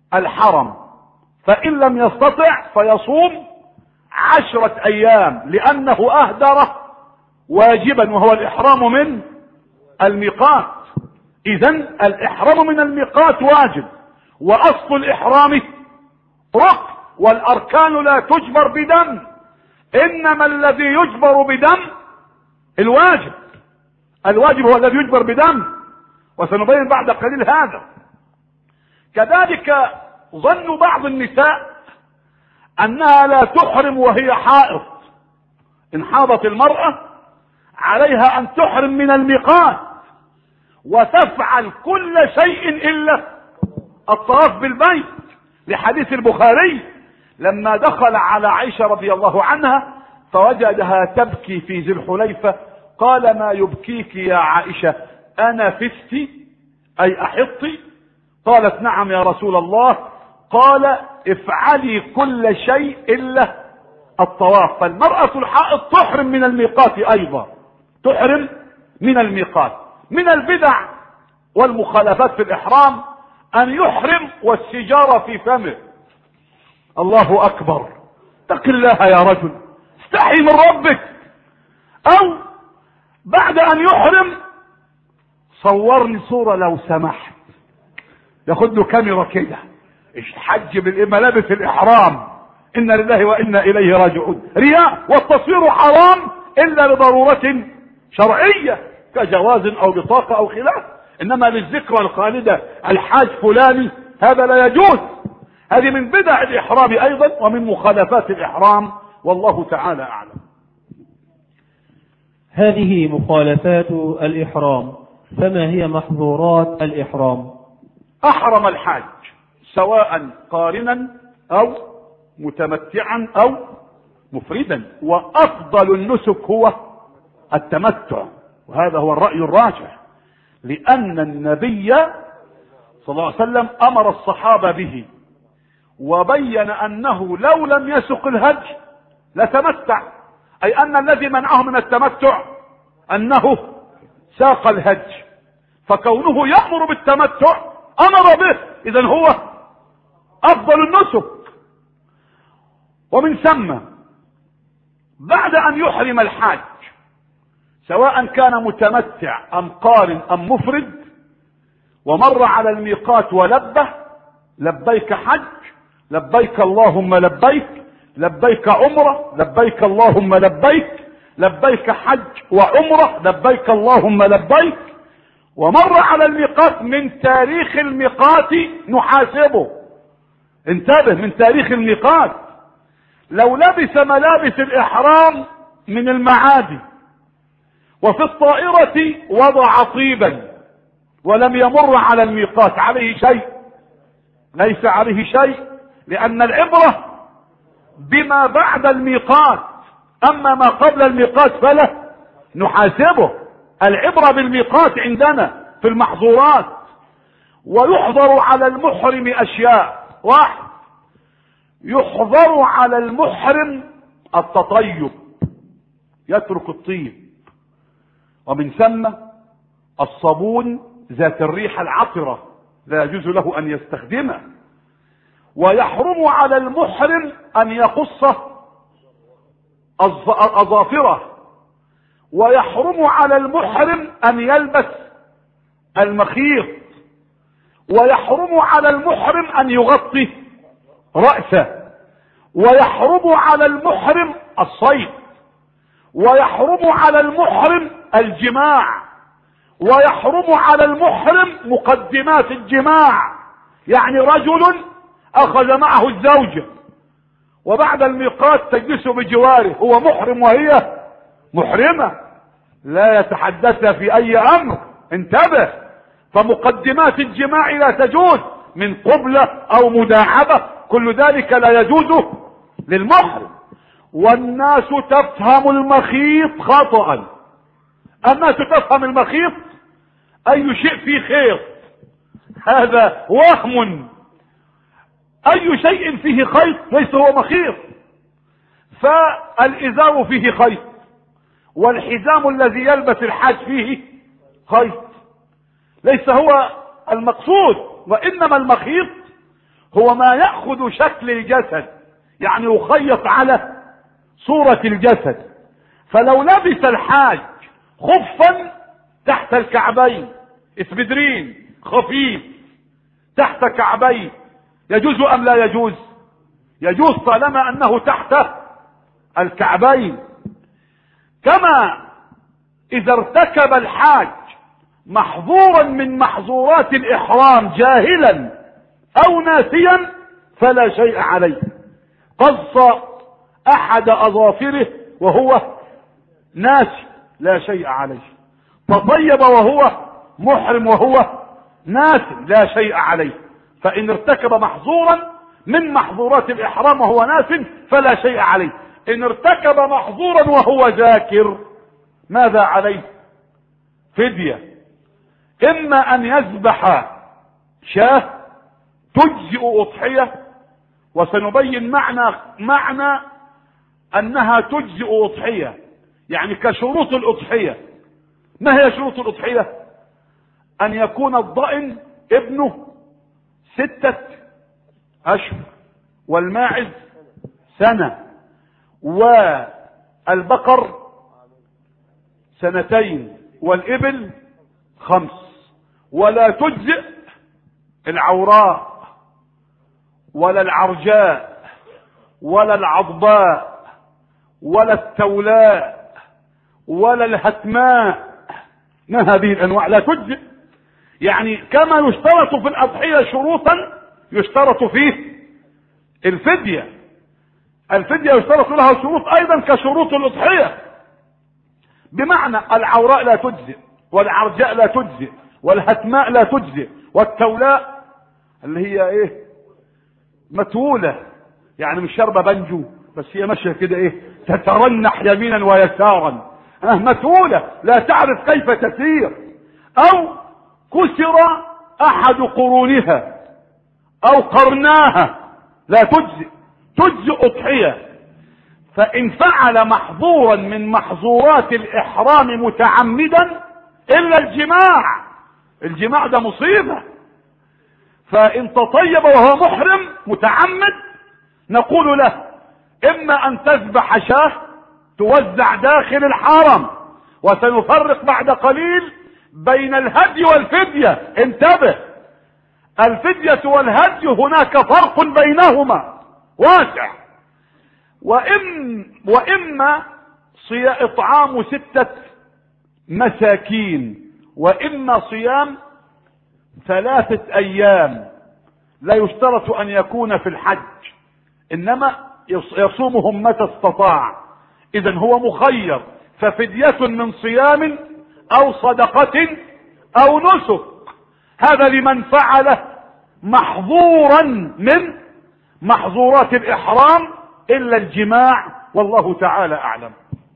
الحرم، فإن لم يستطع فيصوم عشرة أيام لأنه أهدر واجبا وهو الإحرام من الميقات. إذن الإحرام من الميقات واجب، وأصل الإحرام ركن، والأركان لا تجبر بدم، إنما الذي يجبر بدم الواجب. الواجب هو الذي يجبر بدم، وسنبين بعد قليل هذا. كذلك ظن بعض النساء أنها لا تحرم وهي حائض. إن حاضت المرأة عليها أن تحرم من الميقات وتفعل كل شيء إلا الطواف بالبيت، لحديث البخاري لما دخل على عائشة رضي الله عنها فوجدها تبكي في ذي الحليفة، قال: ما يبكيك يا عائشة؟ أنا فستي أي أحطي؟ قالت: نعم يا رسول الله. قال: افعلي كل شيء إلا الطواف. فالمرأة الحائض تحرم من الميقات أيضا، تحرم من الميقات. من البدع والمخالفات في الإحرام أن يحرم والسجارة في فمه. الله أكبر، اتق الله يا رجل، استحي من ربك. أو بعد أن يحرم صورني صورة لو سمحت، ياخد له كاميرا كده، الحج بالملابس الإحرام، إنا لله وإنا إليه راجعون. رياء، والتصوير حرام إلا لضرورة شرعية كجواز أو بطاقة أو خلاف، إنما للذكرى الخالدة الحاج فلاني هذا لا يجوز. هذه من بدع الإحرام أيضا ومن مخالفات الإحرام، والله تعالى أعلم. هذه مخالفات الإحرام، فما هي محظورات الإحرام؟ أحرم الحاج سواء قارنا أو متمتعا أو مفردا، وأفضل النسك هو التمتع، وهذا هو الرأي الراجح، لأن النبي صلى الله عليه وسلم أمر الصحابة به وبين أنه لو لم يسق الهدي لتمتع، أي أن الذي منعه من التمتع أنه ساق الهدي، فكونه يأمر بالتمتع أمر به، إذن هو أفضل النسك. ومن ثم بعد أن يحرم الحاج سواء كان متمتع أم قارن أم مفرد ومر على الميقات ولبه: لبيك حج، لبيك اللهم لبيك، لبيك عمره، لبيك اللهم لبيك، لبيك حج وعمره، لبيك اللهم لبيك، ومر على الميقات من تاريخ الميقات نحاسبه. انتبه، من تاريخ الميقات. لو لبس ملابس الإحرام من المعادي وفي الطائرة وضع طيبا ولم يمر على الميقات عليه شيء؟ ليس عليه شيء، لأن العبرة بما بعد الميقات، أما ما قبل الميقات فلا نحاسبه. العبرة بالميقات عندنا في المحظورات. ويحظر على المحرم أشياء: واحد، يحظر على المحرم التطيب، يترك الطيب، ومن ثم الصابون ذات الريح العطرة لا يجوز له أن يستخدمه. ويحرم على المحرم أن يقص أظافره. ويحرم على المحرم أن يلبس المخيط. ويحرم على المحرم أن يغطي رأسه. ويحرم على المحرم الصيد. ويحرم على المحرم الجماع. ويحرم على المحرم مقدمات الجماع، يعني رجل أخذ معه الزوجة وبعد الميقات تجلس بجواره، هو محرم وهي محرمة، لا يتحدث في أي أمر. انتبه، فمقدمات الجماع لا تجوز، من قبلة أو مداعبة، كل ذلك لا يجوز للمحرم. والناس تفهم المخيط خطأ. الناس تفهم المخيط أي شيء فيه خيط، هذا وهم. أي شيء فيه خيط ليس هو مخيط. فالإزار فيه خيط، والحزام الذي يلبس الحاج فيه خيط، ليس هو المقصود. وإنما المخيط هو ما يأخذ شكل الجسد، يعني يخيط على صورة الجسد. فلو لبس الحاج خفا تحت الكعبين اسبدرين خفيف تحت كعبين، يجوز ام لا يجوز؟ يجوز طالما انه تحت الكعبين. كما اذا ارتكب الحاج محظورا من محظورات الاحرام جاهلا او ناسيا فلا شيء عليه. قص احد اظافره وهو ناسي لا شيء عليه. تطيب وهو محرم وهو ناسي لا شيء عليه. فان ارتكب محظورا من محظورات الاحرام وهو ناس فلا شيء عليه. ان ارتكب محظورا وهو ذاكر ماذا عليه؟ فدية. اما ان يذبح شاة تجزئ اضحية، وسنبين معنى معنى انها تجزئ اضحية، يعني كشروط الاضحية. ما هي شروط الاضحية؟ ان يكون الضأن ابنه ستة اشهر، والماعز سنة، والبقر سنتين، والابل خمس. ولا تجزئ العوراء ولا العرجاء ولا العضباء ولا التولاء ولا الهتماء. ما هذه الانواع؟ لا تجزئ. يعني كما يشترط في الاضحية شروطا يشترط فيه الفدية. الفدية يشترط لها شروط ايضا كشروط الاضحية، بمعنى العوراء لا تجزئ، والعرجاء لا تجزئ، والهتماء لا تجزئ، والتولاء اللي هي ايه؟ متولة، يعني مش شاربة بنجو بس هي ماشية كده ايه؟ تترنح يمينا ويسارا. اه متولة لا تعرف كيف تسير. او كسر احد قرونها او قرناها لا تجزئ. تجزئ اضحية. فان فعل محظورا من محظورات الاحرام متعمدا الا الجماع، الجماع ده مصيبة. فان تطيب وهو محرم متعمد نقول له اما ان تذبح شاة توزع داخل الحرم، وسنفرق بعد قليل بين الهدي والفدية. انتبه، الفدية والهدي هناك فرق بينهما واسع. وإم وإما صيام إطعام ستة مساكين، وإما صيام ثلاثة أيام. لا يشترط أن يكون في الحج، إنما يصومهم متى استطاع. إذن هو مخير، ففدية من صيام أو صدقة أو نسك. هذا لمن فعل محظورا من محظورات الإحرام إلا الجماع، والله تعالى أعلم.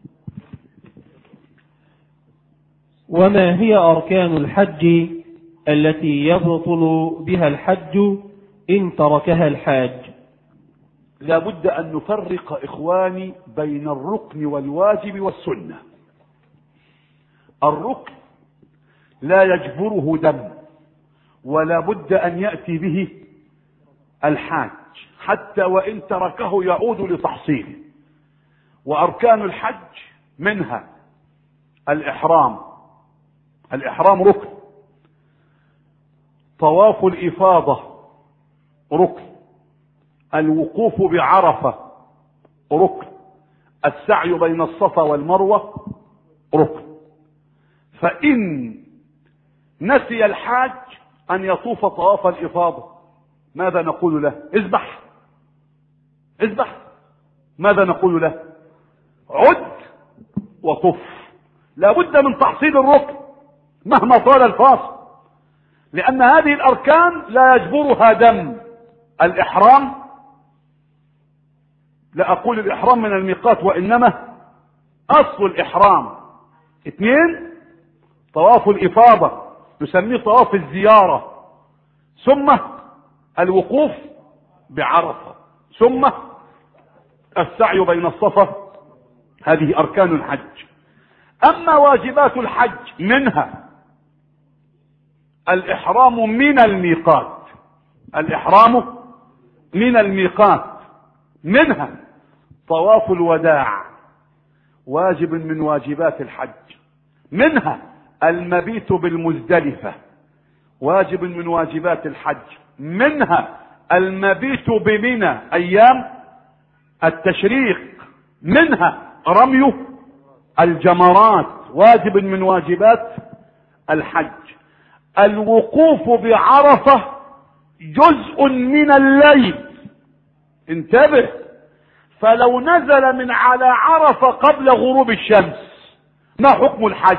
وما هي أركان الحج التي يبطل بها الحج إن تركها الحاج؟ لا بد أن نفرق إخواني بين الركن والواجب والسنة. الركن لا يجبره دم، ولا بد أن يأتي به الحاج حتى وإن تركه يعود لتحصيله. وأركان الحج منها الإحرام. الإحرام ركن. طواف الإفاضة ركن. الوقوف بعرفة ركن. السعي بين الصفا والمروة ركن. فإن نسي الحاج أن يطوف طواف الإفاضة ماذا نقول له؟ اذبح اذبح. ماذا نقول له؟ عد وطف. لا بد من تحصيل الركن مهما طال الفاصل، لأن هذه الأركان لا يجبرها دم. الإحرام، لا أقول الإحرام من الميقات وإنما أصل الإحرام. اثنين، طواف الإفاضة نسميه طواف الزيارة، ثم الوقوف بعرفة، ثم السعي بين الصفا. هذه أركان الحج. أما واجبات الحج منها الإحرام من الميقات. الإحرام من الميقات، منها طواف الوداع واجب من واجبات الحج، منها المبيت بالمزدلفة واجب من واجبات الحج، منها المبيت بمنى ايام التشريق، منها رمي الجمرات واجب من واجبات الحج. الوقوف بعرفة جزء من الليل، انتبه، فلو نزل من على عرفة قبل غروب الشمس ما حكم الحج؟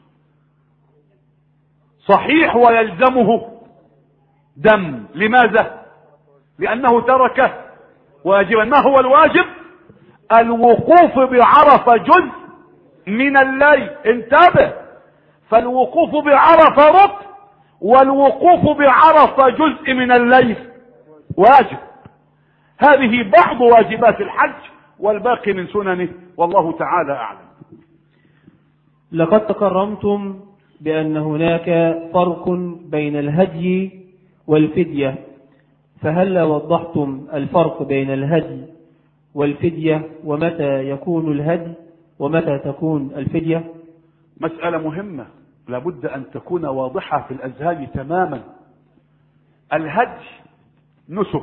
صحيح ويلزمه دم. لماذا؟ لأنه ترك واجبا. ما هو الواجب؟ الوقوف بعرفة جزء من الليل، انتبه، فالوقوف بعرفة ركن والوقوف بعرفة جزء من الليل واجب. هذه بعض واجبات الحج والباقي من سننه، والله تعالى أعلم. لقد تكرمتم بأن هناك فرق بين الهدي والفدية، فهل وضحتم الفرق بين الهدي والفدية، ومتى يكون الهدي ومتى تكون الفدية؟ مسألة مهمة لابد أن تكون واضحة في الأذهان تماما. الهدي نسك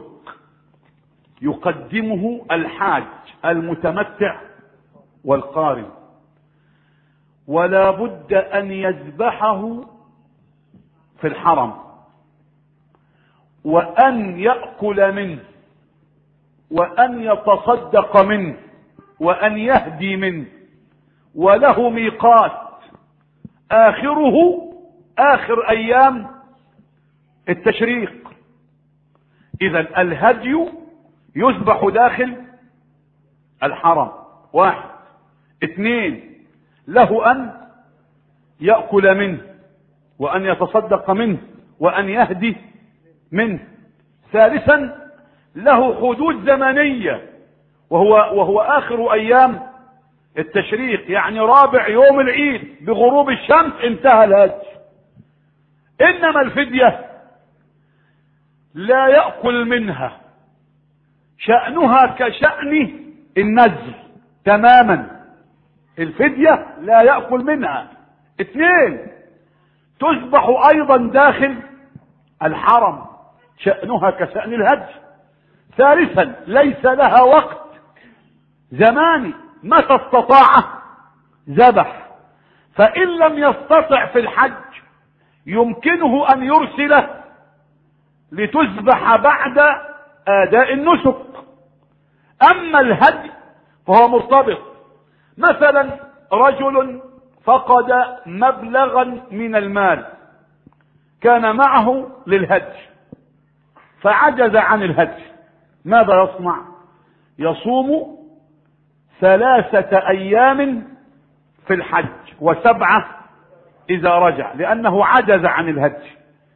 يقدمه الحاج المتمتع والقارن، ولا بد أن يذبحه في الحرم وأن يأكل منه وأن يتصدق منه وأن يهدي منه، وله ميقات آخره آخر أيام التشريق. إذا الهدي يذبح داخل الحرم، واحد. اثنين، له أن يأكل منه وأن يتصدق منه وأن يهدي منه. ثالثا، له حدود زمنية وهو وهو آخر أيام التشريق، يعني رابع يوم العيد بغروب الشمس انتهى الهدي. إنما الفدية لا يأكل منها، شأنها كشأن النذر تماما. الفدية لا يأكل منها. اثنين، تذبح أيضا داخل الحرم، شأنها كشأن الهدي. ثالثا، ليس لها وقت زماني، متى استطاع ذبح. فإن لم يستطع في الحج يمكنه أن يرسل لتذبح بعد أداء النسك. أما الهدي فهو مرتبط. مثلا رجل فقد مبلغا من المال كان معه للهدي فعجز عن الهدي، ماذا يصنع؟ يصوم ثلاثة أيام في الحج وسبعة إذا رجع، لأنه عجز عن الهدي.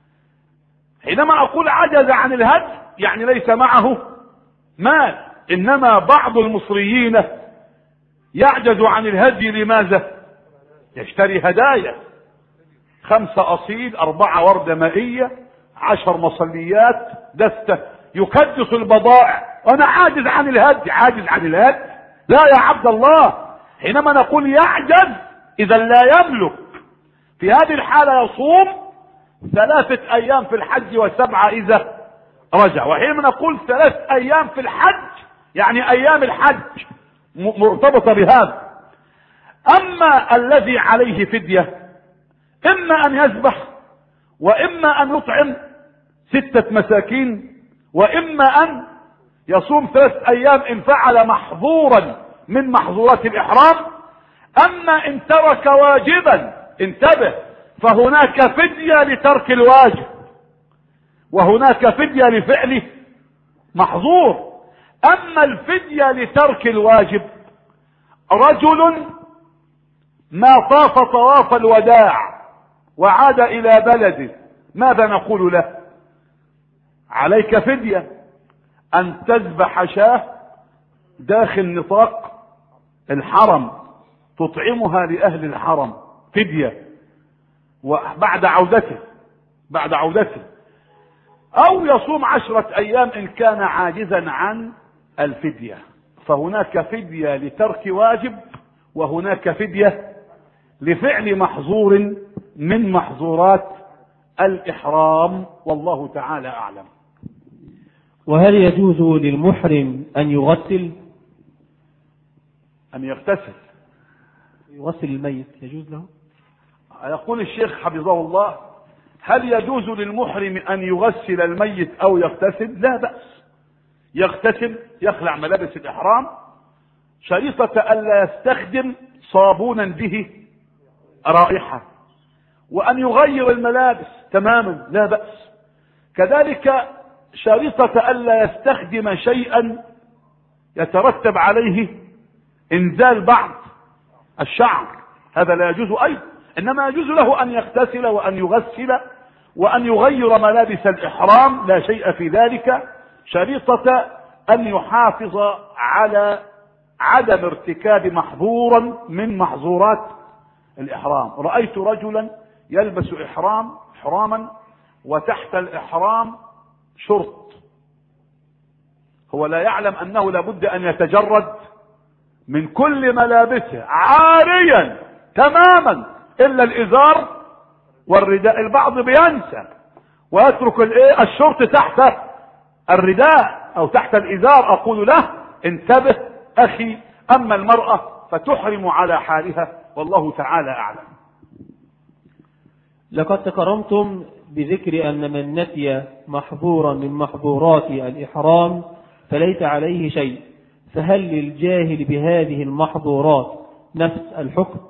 حينما أقول عجز عن الهدي يعني ليس معه مال، إنما بعض المصريين يعجز عن الهدي. لماذا؟ يشتري هدايا، خمسة أصيل، أربعة وردة مائية، عشر مصليات، دستة، يكدس البضائع. وأنا عاجز عن الهدي. عاجز عن الهدي؟ لا يا عبد الله. حينما نقول يعجز إذا لا يملك، في هذه الحالة يصوم ثلاثة أيام في الحج وسبعة إذا رجع. وحينما نقول ثلاث أيام في الحج يعني أيام الحج مرتبطة بهذا. أما الذي عليه فدية إما أن يذبح وإما أن يطعم ستة مساكين وإما أن يصوم ثلاث أيام إن فعل محظورا من محظورات الإحرام. أما إن ترك واجبا، انتبه، فهناك فدية لترك الواجب وهناك فدية لفعل محظور. أما الفدية لترك الواجب، رجل ما طاف طواف الوداع وعاد إلى بلده، ماذا نقول له؟ عليك فدية أن تذبح شاة داخل نطاق الحرم تطعمها لأهل الحرم، فدية، وبعد عودته بعد عودته او يصوم عشرة ايام ان كان عاجزا عن الفدية. فهناك فدية لترك واجب، وهناك فدية لفعل محظور من محظورات الإحرام، والله تعالى أعلم. وهل يجوز للمحرم أن يغسل أن يغتسل يغسل الميت؟ يجوز له؟ يقول الشيخ حفظه الله: هل يجوز للمحرم أن يغسل الميت أو يغتسل؟ لا بأس، يغتسل، يخلع ملابس الإحرام، شريطة ألا يستخدم صابونا به رائحة، وأن يغير الملابس تماما لا بأس. كذلك شريطة ألا يستخدم شيئا يترتب عليه إنزال بعض الشعر، هذا لا يجوز أيضا. إنما يجوز له أن يغتسل وأن يغسل وأن يغير ملابس الإحرام، لا شيء في ذلك، شريطة أن يحافظ على عدم ارتكاب محظورا من محظورات الإحرام. رأيت رجلا يلبس إحرام إحراما وتحت الإحرام شرط، هو لا يعلم أنه لابد أن يتجرد من كل ملابسه عاريا تماما إلا الإزار والرداء. البعض بينسى ويترك الايه الشرط تحت الرداء أو تحت الإزار. أقول له: انتبه أخي، أما المرأة فتحرم على حالها، والله تعالى أعلم. لقد تكرمتم بذكر أن من نسي محظورا من محظورات الإحرام فليس عليه شيء، فهل للجاهل بهذه المحظورات نفس الحكم؟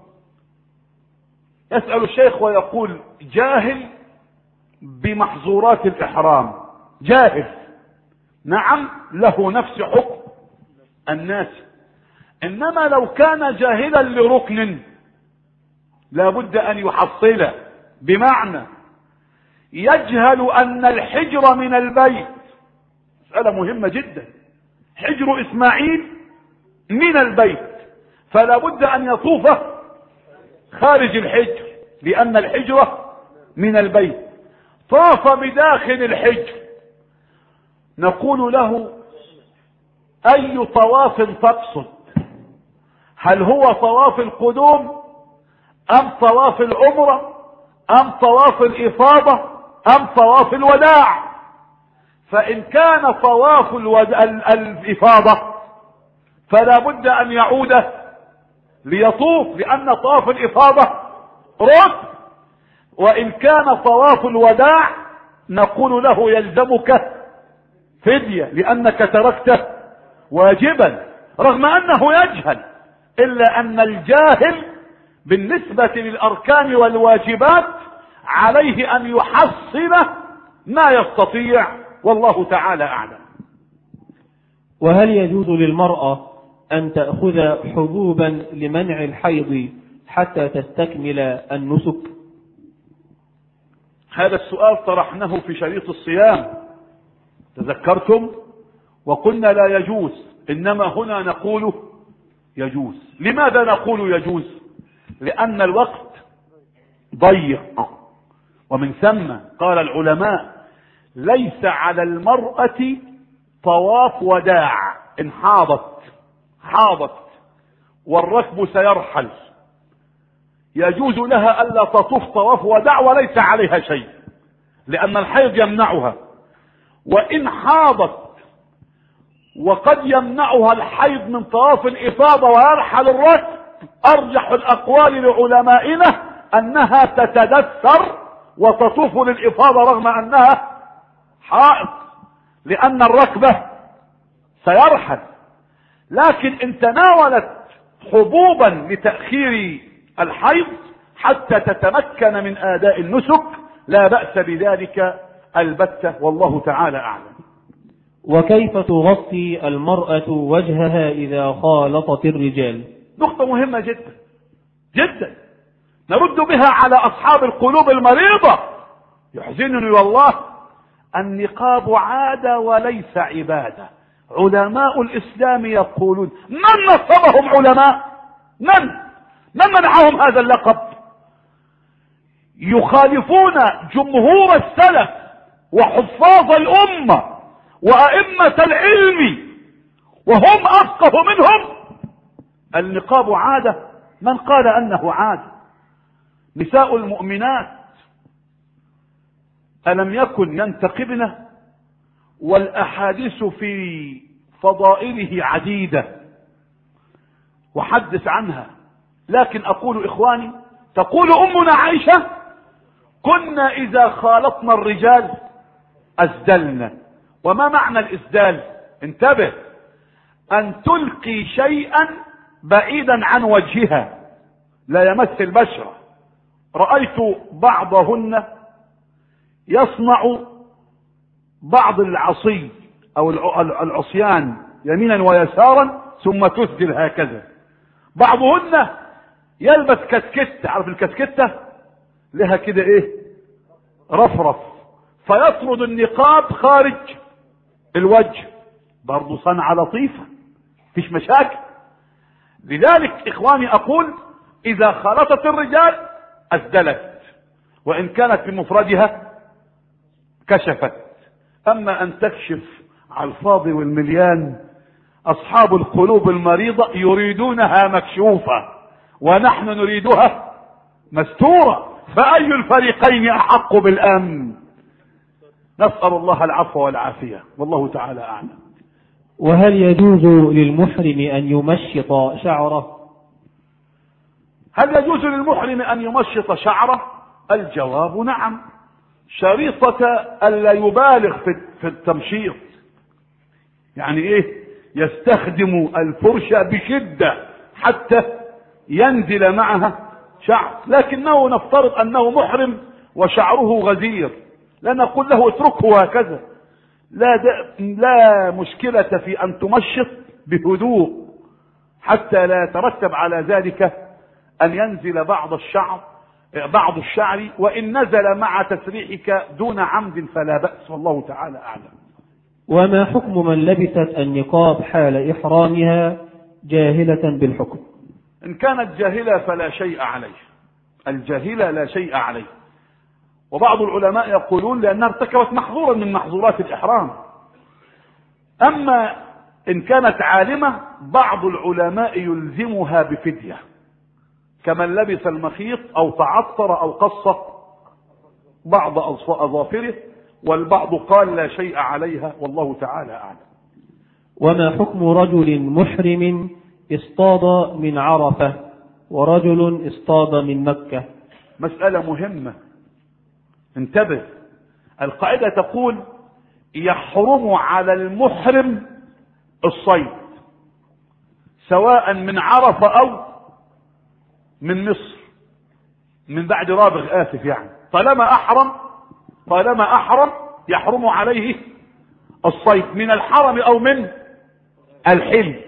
يسأل الشيخ ويقول: جاهل بمحظورات الإحرام، جاهل، نعم له نفس حكم الناس. إنما لو كان جاهلا لركن لابد أن يحصله، بمعنى يجهل أن الحجر من البيت، مسألة مهمة جدا، حجر إسماعيل من البيت، فلا بد أن يطوف خارج الحجر لأن الحجر من البيت. طاف بداخل الحجر، نقول له: أي طواف تقصد؟ هل هو طواف القدوم أم طواف العمرة أم طواف الإفاضة أم طواف الوداع؟ فإن كان طواف الوداع الإفاضة فلا بد أن يعود ليطوف، لأن طواف الإفاضة ركن. وإن كان طواف الوداع نقول له: يلزمك فدية لأنك تركت واجبا، رغم أنه يجهل، إلا أن الجاهل بالنسبة للأركان والواجبات عليه أن يحصل ما يستطيع، والله تعالى أعلم. وهل يجوز للمرأة أن تأخذ حبوبا لمنع الحيض حتى تستكمل النسك؟ هذا السؤال طرحناه في شريط الصيام، تذكرتم؟ وقلنا لا يجوز، إنما هنا نقول يجوز. لماذا نقول يجوز؟ لأن الوقت ضيق، ومن ثم قال العلماء: ليس على المرأة طواف وداع إن حاضت حاضت والركب سيرحل، يجوز لها ألا تطوف طواف وداع وليس عليها شيء، لأن الحيض يمنعها. وإن حاضت وقد يمنعها الحيض من طواف الإفاضة ويرحل الركب، أرجح الأقوال لعلمائنا أنها تتدثر وتطوف للإفاضة رغم أنها حائض، لأن الركبة سيرحل. لكن إن تناولت حبوبا لتأخير الحيض حتى تتمكن من أداء النسك لا بأس بذلك البتة، والله تعالى أعلم. وكيف تغطي المرأة وجهها إذا خالطت الرجال؟ نقطة مهمة جدا جدا نرد بها على أصحاب القلوب المريضة. يحزنني والله، النقاب عادة وليس عبادة. علماء الإسلام يقولون: من نصبهم علماء؟ من من منعهم هذا اللقب؟ يخالفون جمهور السلف وحفاظ الأمة وأئمة العلم وهم أفقه منهم؟ النقاب عادة؟ من قال أنه عادة؟ نساء المؤمنات ألم يكن ينتقبن؟ والأحاديث في فضائله عديدة وحدث عنها. لكن أقول إخواني، تقول أمنا عائشة: كنا إذا خالطنا الرجال أسدلنا. وما معنى الإسدال؟ انتبه، أن تلقي شيئا بعيدا عن وجهها لا يمس البشرة. رأيت بعضهن يصنع بعض العصي أو العصيان يمينا ويسارا ثم تسدل هكذا. بعضهن يلبس كسكتة، عارف الكسكتة لها كده ايه، رفرف، فيطرد النقاب خارج الوجه، برضو صنعة لطيفة فيش مشاكل. لذلك اخواني اقول اذا خلطت الرجال اسدلت، وان كانت بمفردها كشفت. اما ان تكشف على الفاضي والمليان، اصحاب القلوب المريضة يريدونها مكشوفة ونحن نريدها مستورة، فاي الفريقين احق بالامن؟ نسأل الله العفو والعافية، والله تعالى اعلم. وهل يجوز للمحرم ان يمشط شعره؟ هل يجوز للمحرم ان يمشط شعره؟ الجواب نعم، شريطة الا يبالغ في التمشيط. يعني ايه؟ يستخدم الفرشة بشدة حتى ينزل معها شعر، لكنه نفترض انه محرم وشعره غزير، لا نقول له اتركه هكذا، لا لا مشكلة في ان تمشط بهدوء حتى لا يترتب على ذلك ان ينزل بعض الشعر بعض الشعر، وان نزل مع تسريحك دون عمد فلا بأس، والله تعالى اعلم. وما حكم من لبست النقاب حال إحرامها جاهلة بالحكم؟ إن كانت جاهلة فلا شيء عليه، الجاهلة لا شيء عليه. وبعض العلماء يقولون لأنها ارتكبت محظورا من محظورات الإحرام. أما إن كانت عالمة بعض العلماء يلزمها بفدية، كمن لبس المخيط أو تعطر أو قص بعض أظافره، والبعض قال لا شيء عليها، والله تعالى أعلم. وما حكم رجل محرم اصطاد من عرفة ورجل اصطاد من مكة؟ مسألة مهمة، انتبه. القاعدة تقول يحرم على المحرم الصيد سواء من عرفة أو من مصر، من بعد رابغ آسف، يعني طالما أحرم طالما أحرم يحرم عليه الصيد من الحرم أو من الحل.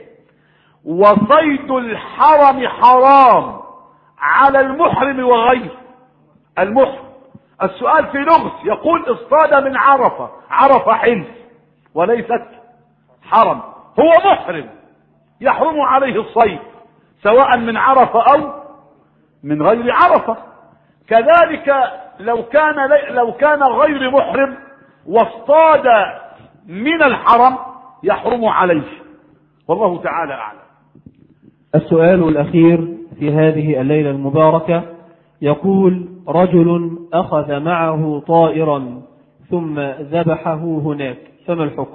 وصيد الحرم حرام على المحرم وغير المحرم. السؤال في لغز، يقول اصطاد من عرفة، عرفة حل وليست حرم، هو محرم يحرم عليه الصيد سواء من عرفة أو من غير عرفة. كذلك لو كان لو كان غير محرم واصطاد من الحرم يحرم عليه، والله تعالى أعلم. السؤال الأخير في هذه الليلة المباركة يقول: رجل أخذ معه طائرا ثم ذبحه هناك، فما الحكم؟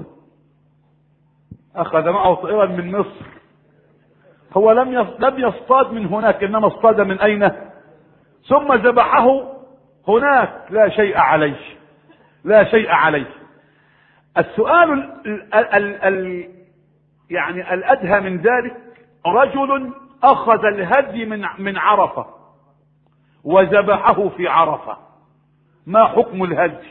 أخذ معه طائرا من مصر، هو لم لم يصطاد من هناك، إنما اصطاد من أين؟ ثم ذبحه هناك، لا شيء عليه، لا شيء عليه. السؤال ال ال ال يعني الأدهى من ذلك، رجل أخذ الهدي من من عرفة وذبحه في عرفة، ما حكم الهدي؟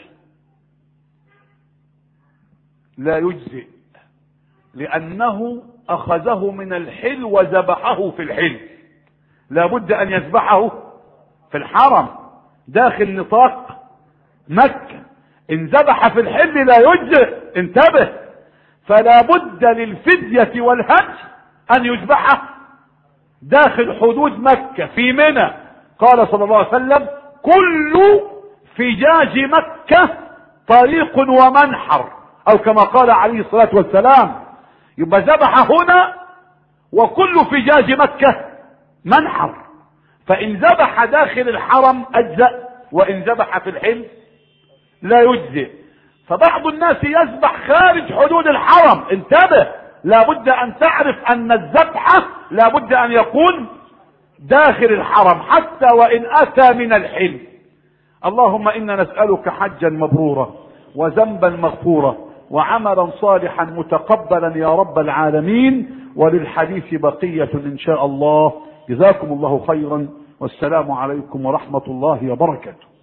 لا يجزئ، لأنه أخذه من الحل وذبحه في الحل، لا بد أن يذبحه في الحرم داخل نطاق مكة. إن ذبح في الحل لا يجزئ، انتبه، فلا بد للفدية والهدي أن يذبحه داخل حدود مكة في منى. قال صلى الله عليه وسلم: كل فجاج مكة طريق ومنحر، او كما قال عليه الصلاة والسلام. يبقى ذبح هنا وكل فجاج مكة منحر، فإن ذبح داخل الحرم أجزأ، وإن ذبح في الحل لا يجزئ. فبعض الناس يذبح خارج حدود الحرم. انتبه، لابد أن تعرف أن الذبح لابد أن يكون داخل الحرم حتى وإن أتى من الحل. اللهم إنا نسألك حجا مبرورا وذنبا مغفورا وعملا صالحا متقبلا يا رب العالمين. وللحديث بقية إن شاء الله. جزاكم الله خيرا، والسلام عليكم ورحمة الله وبركاته.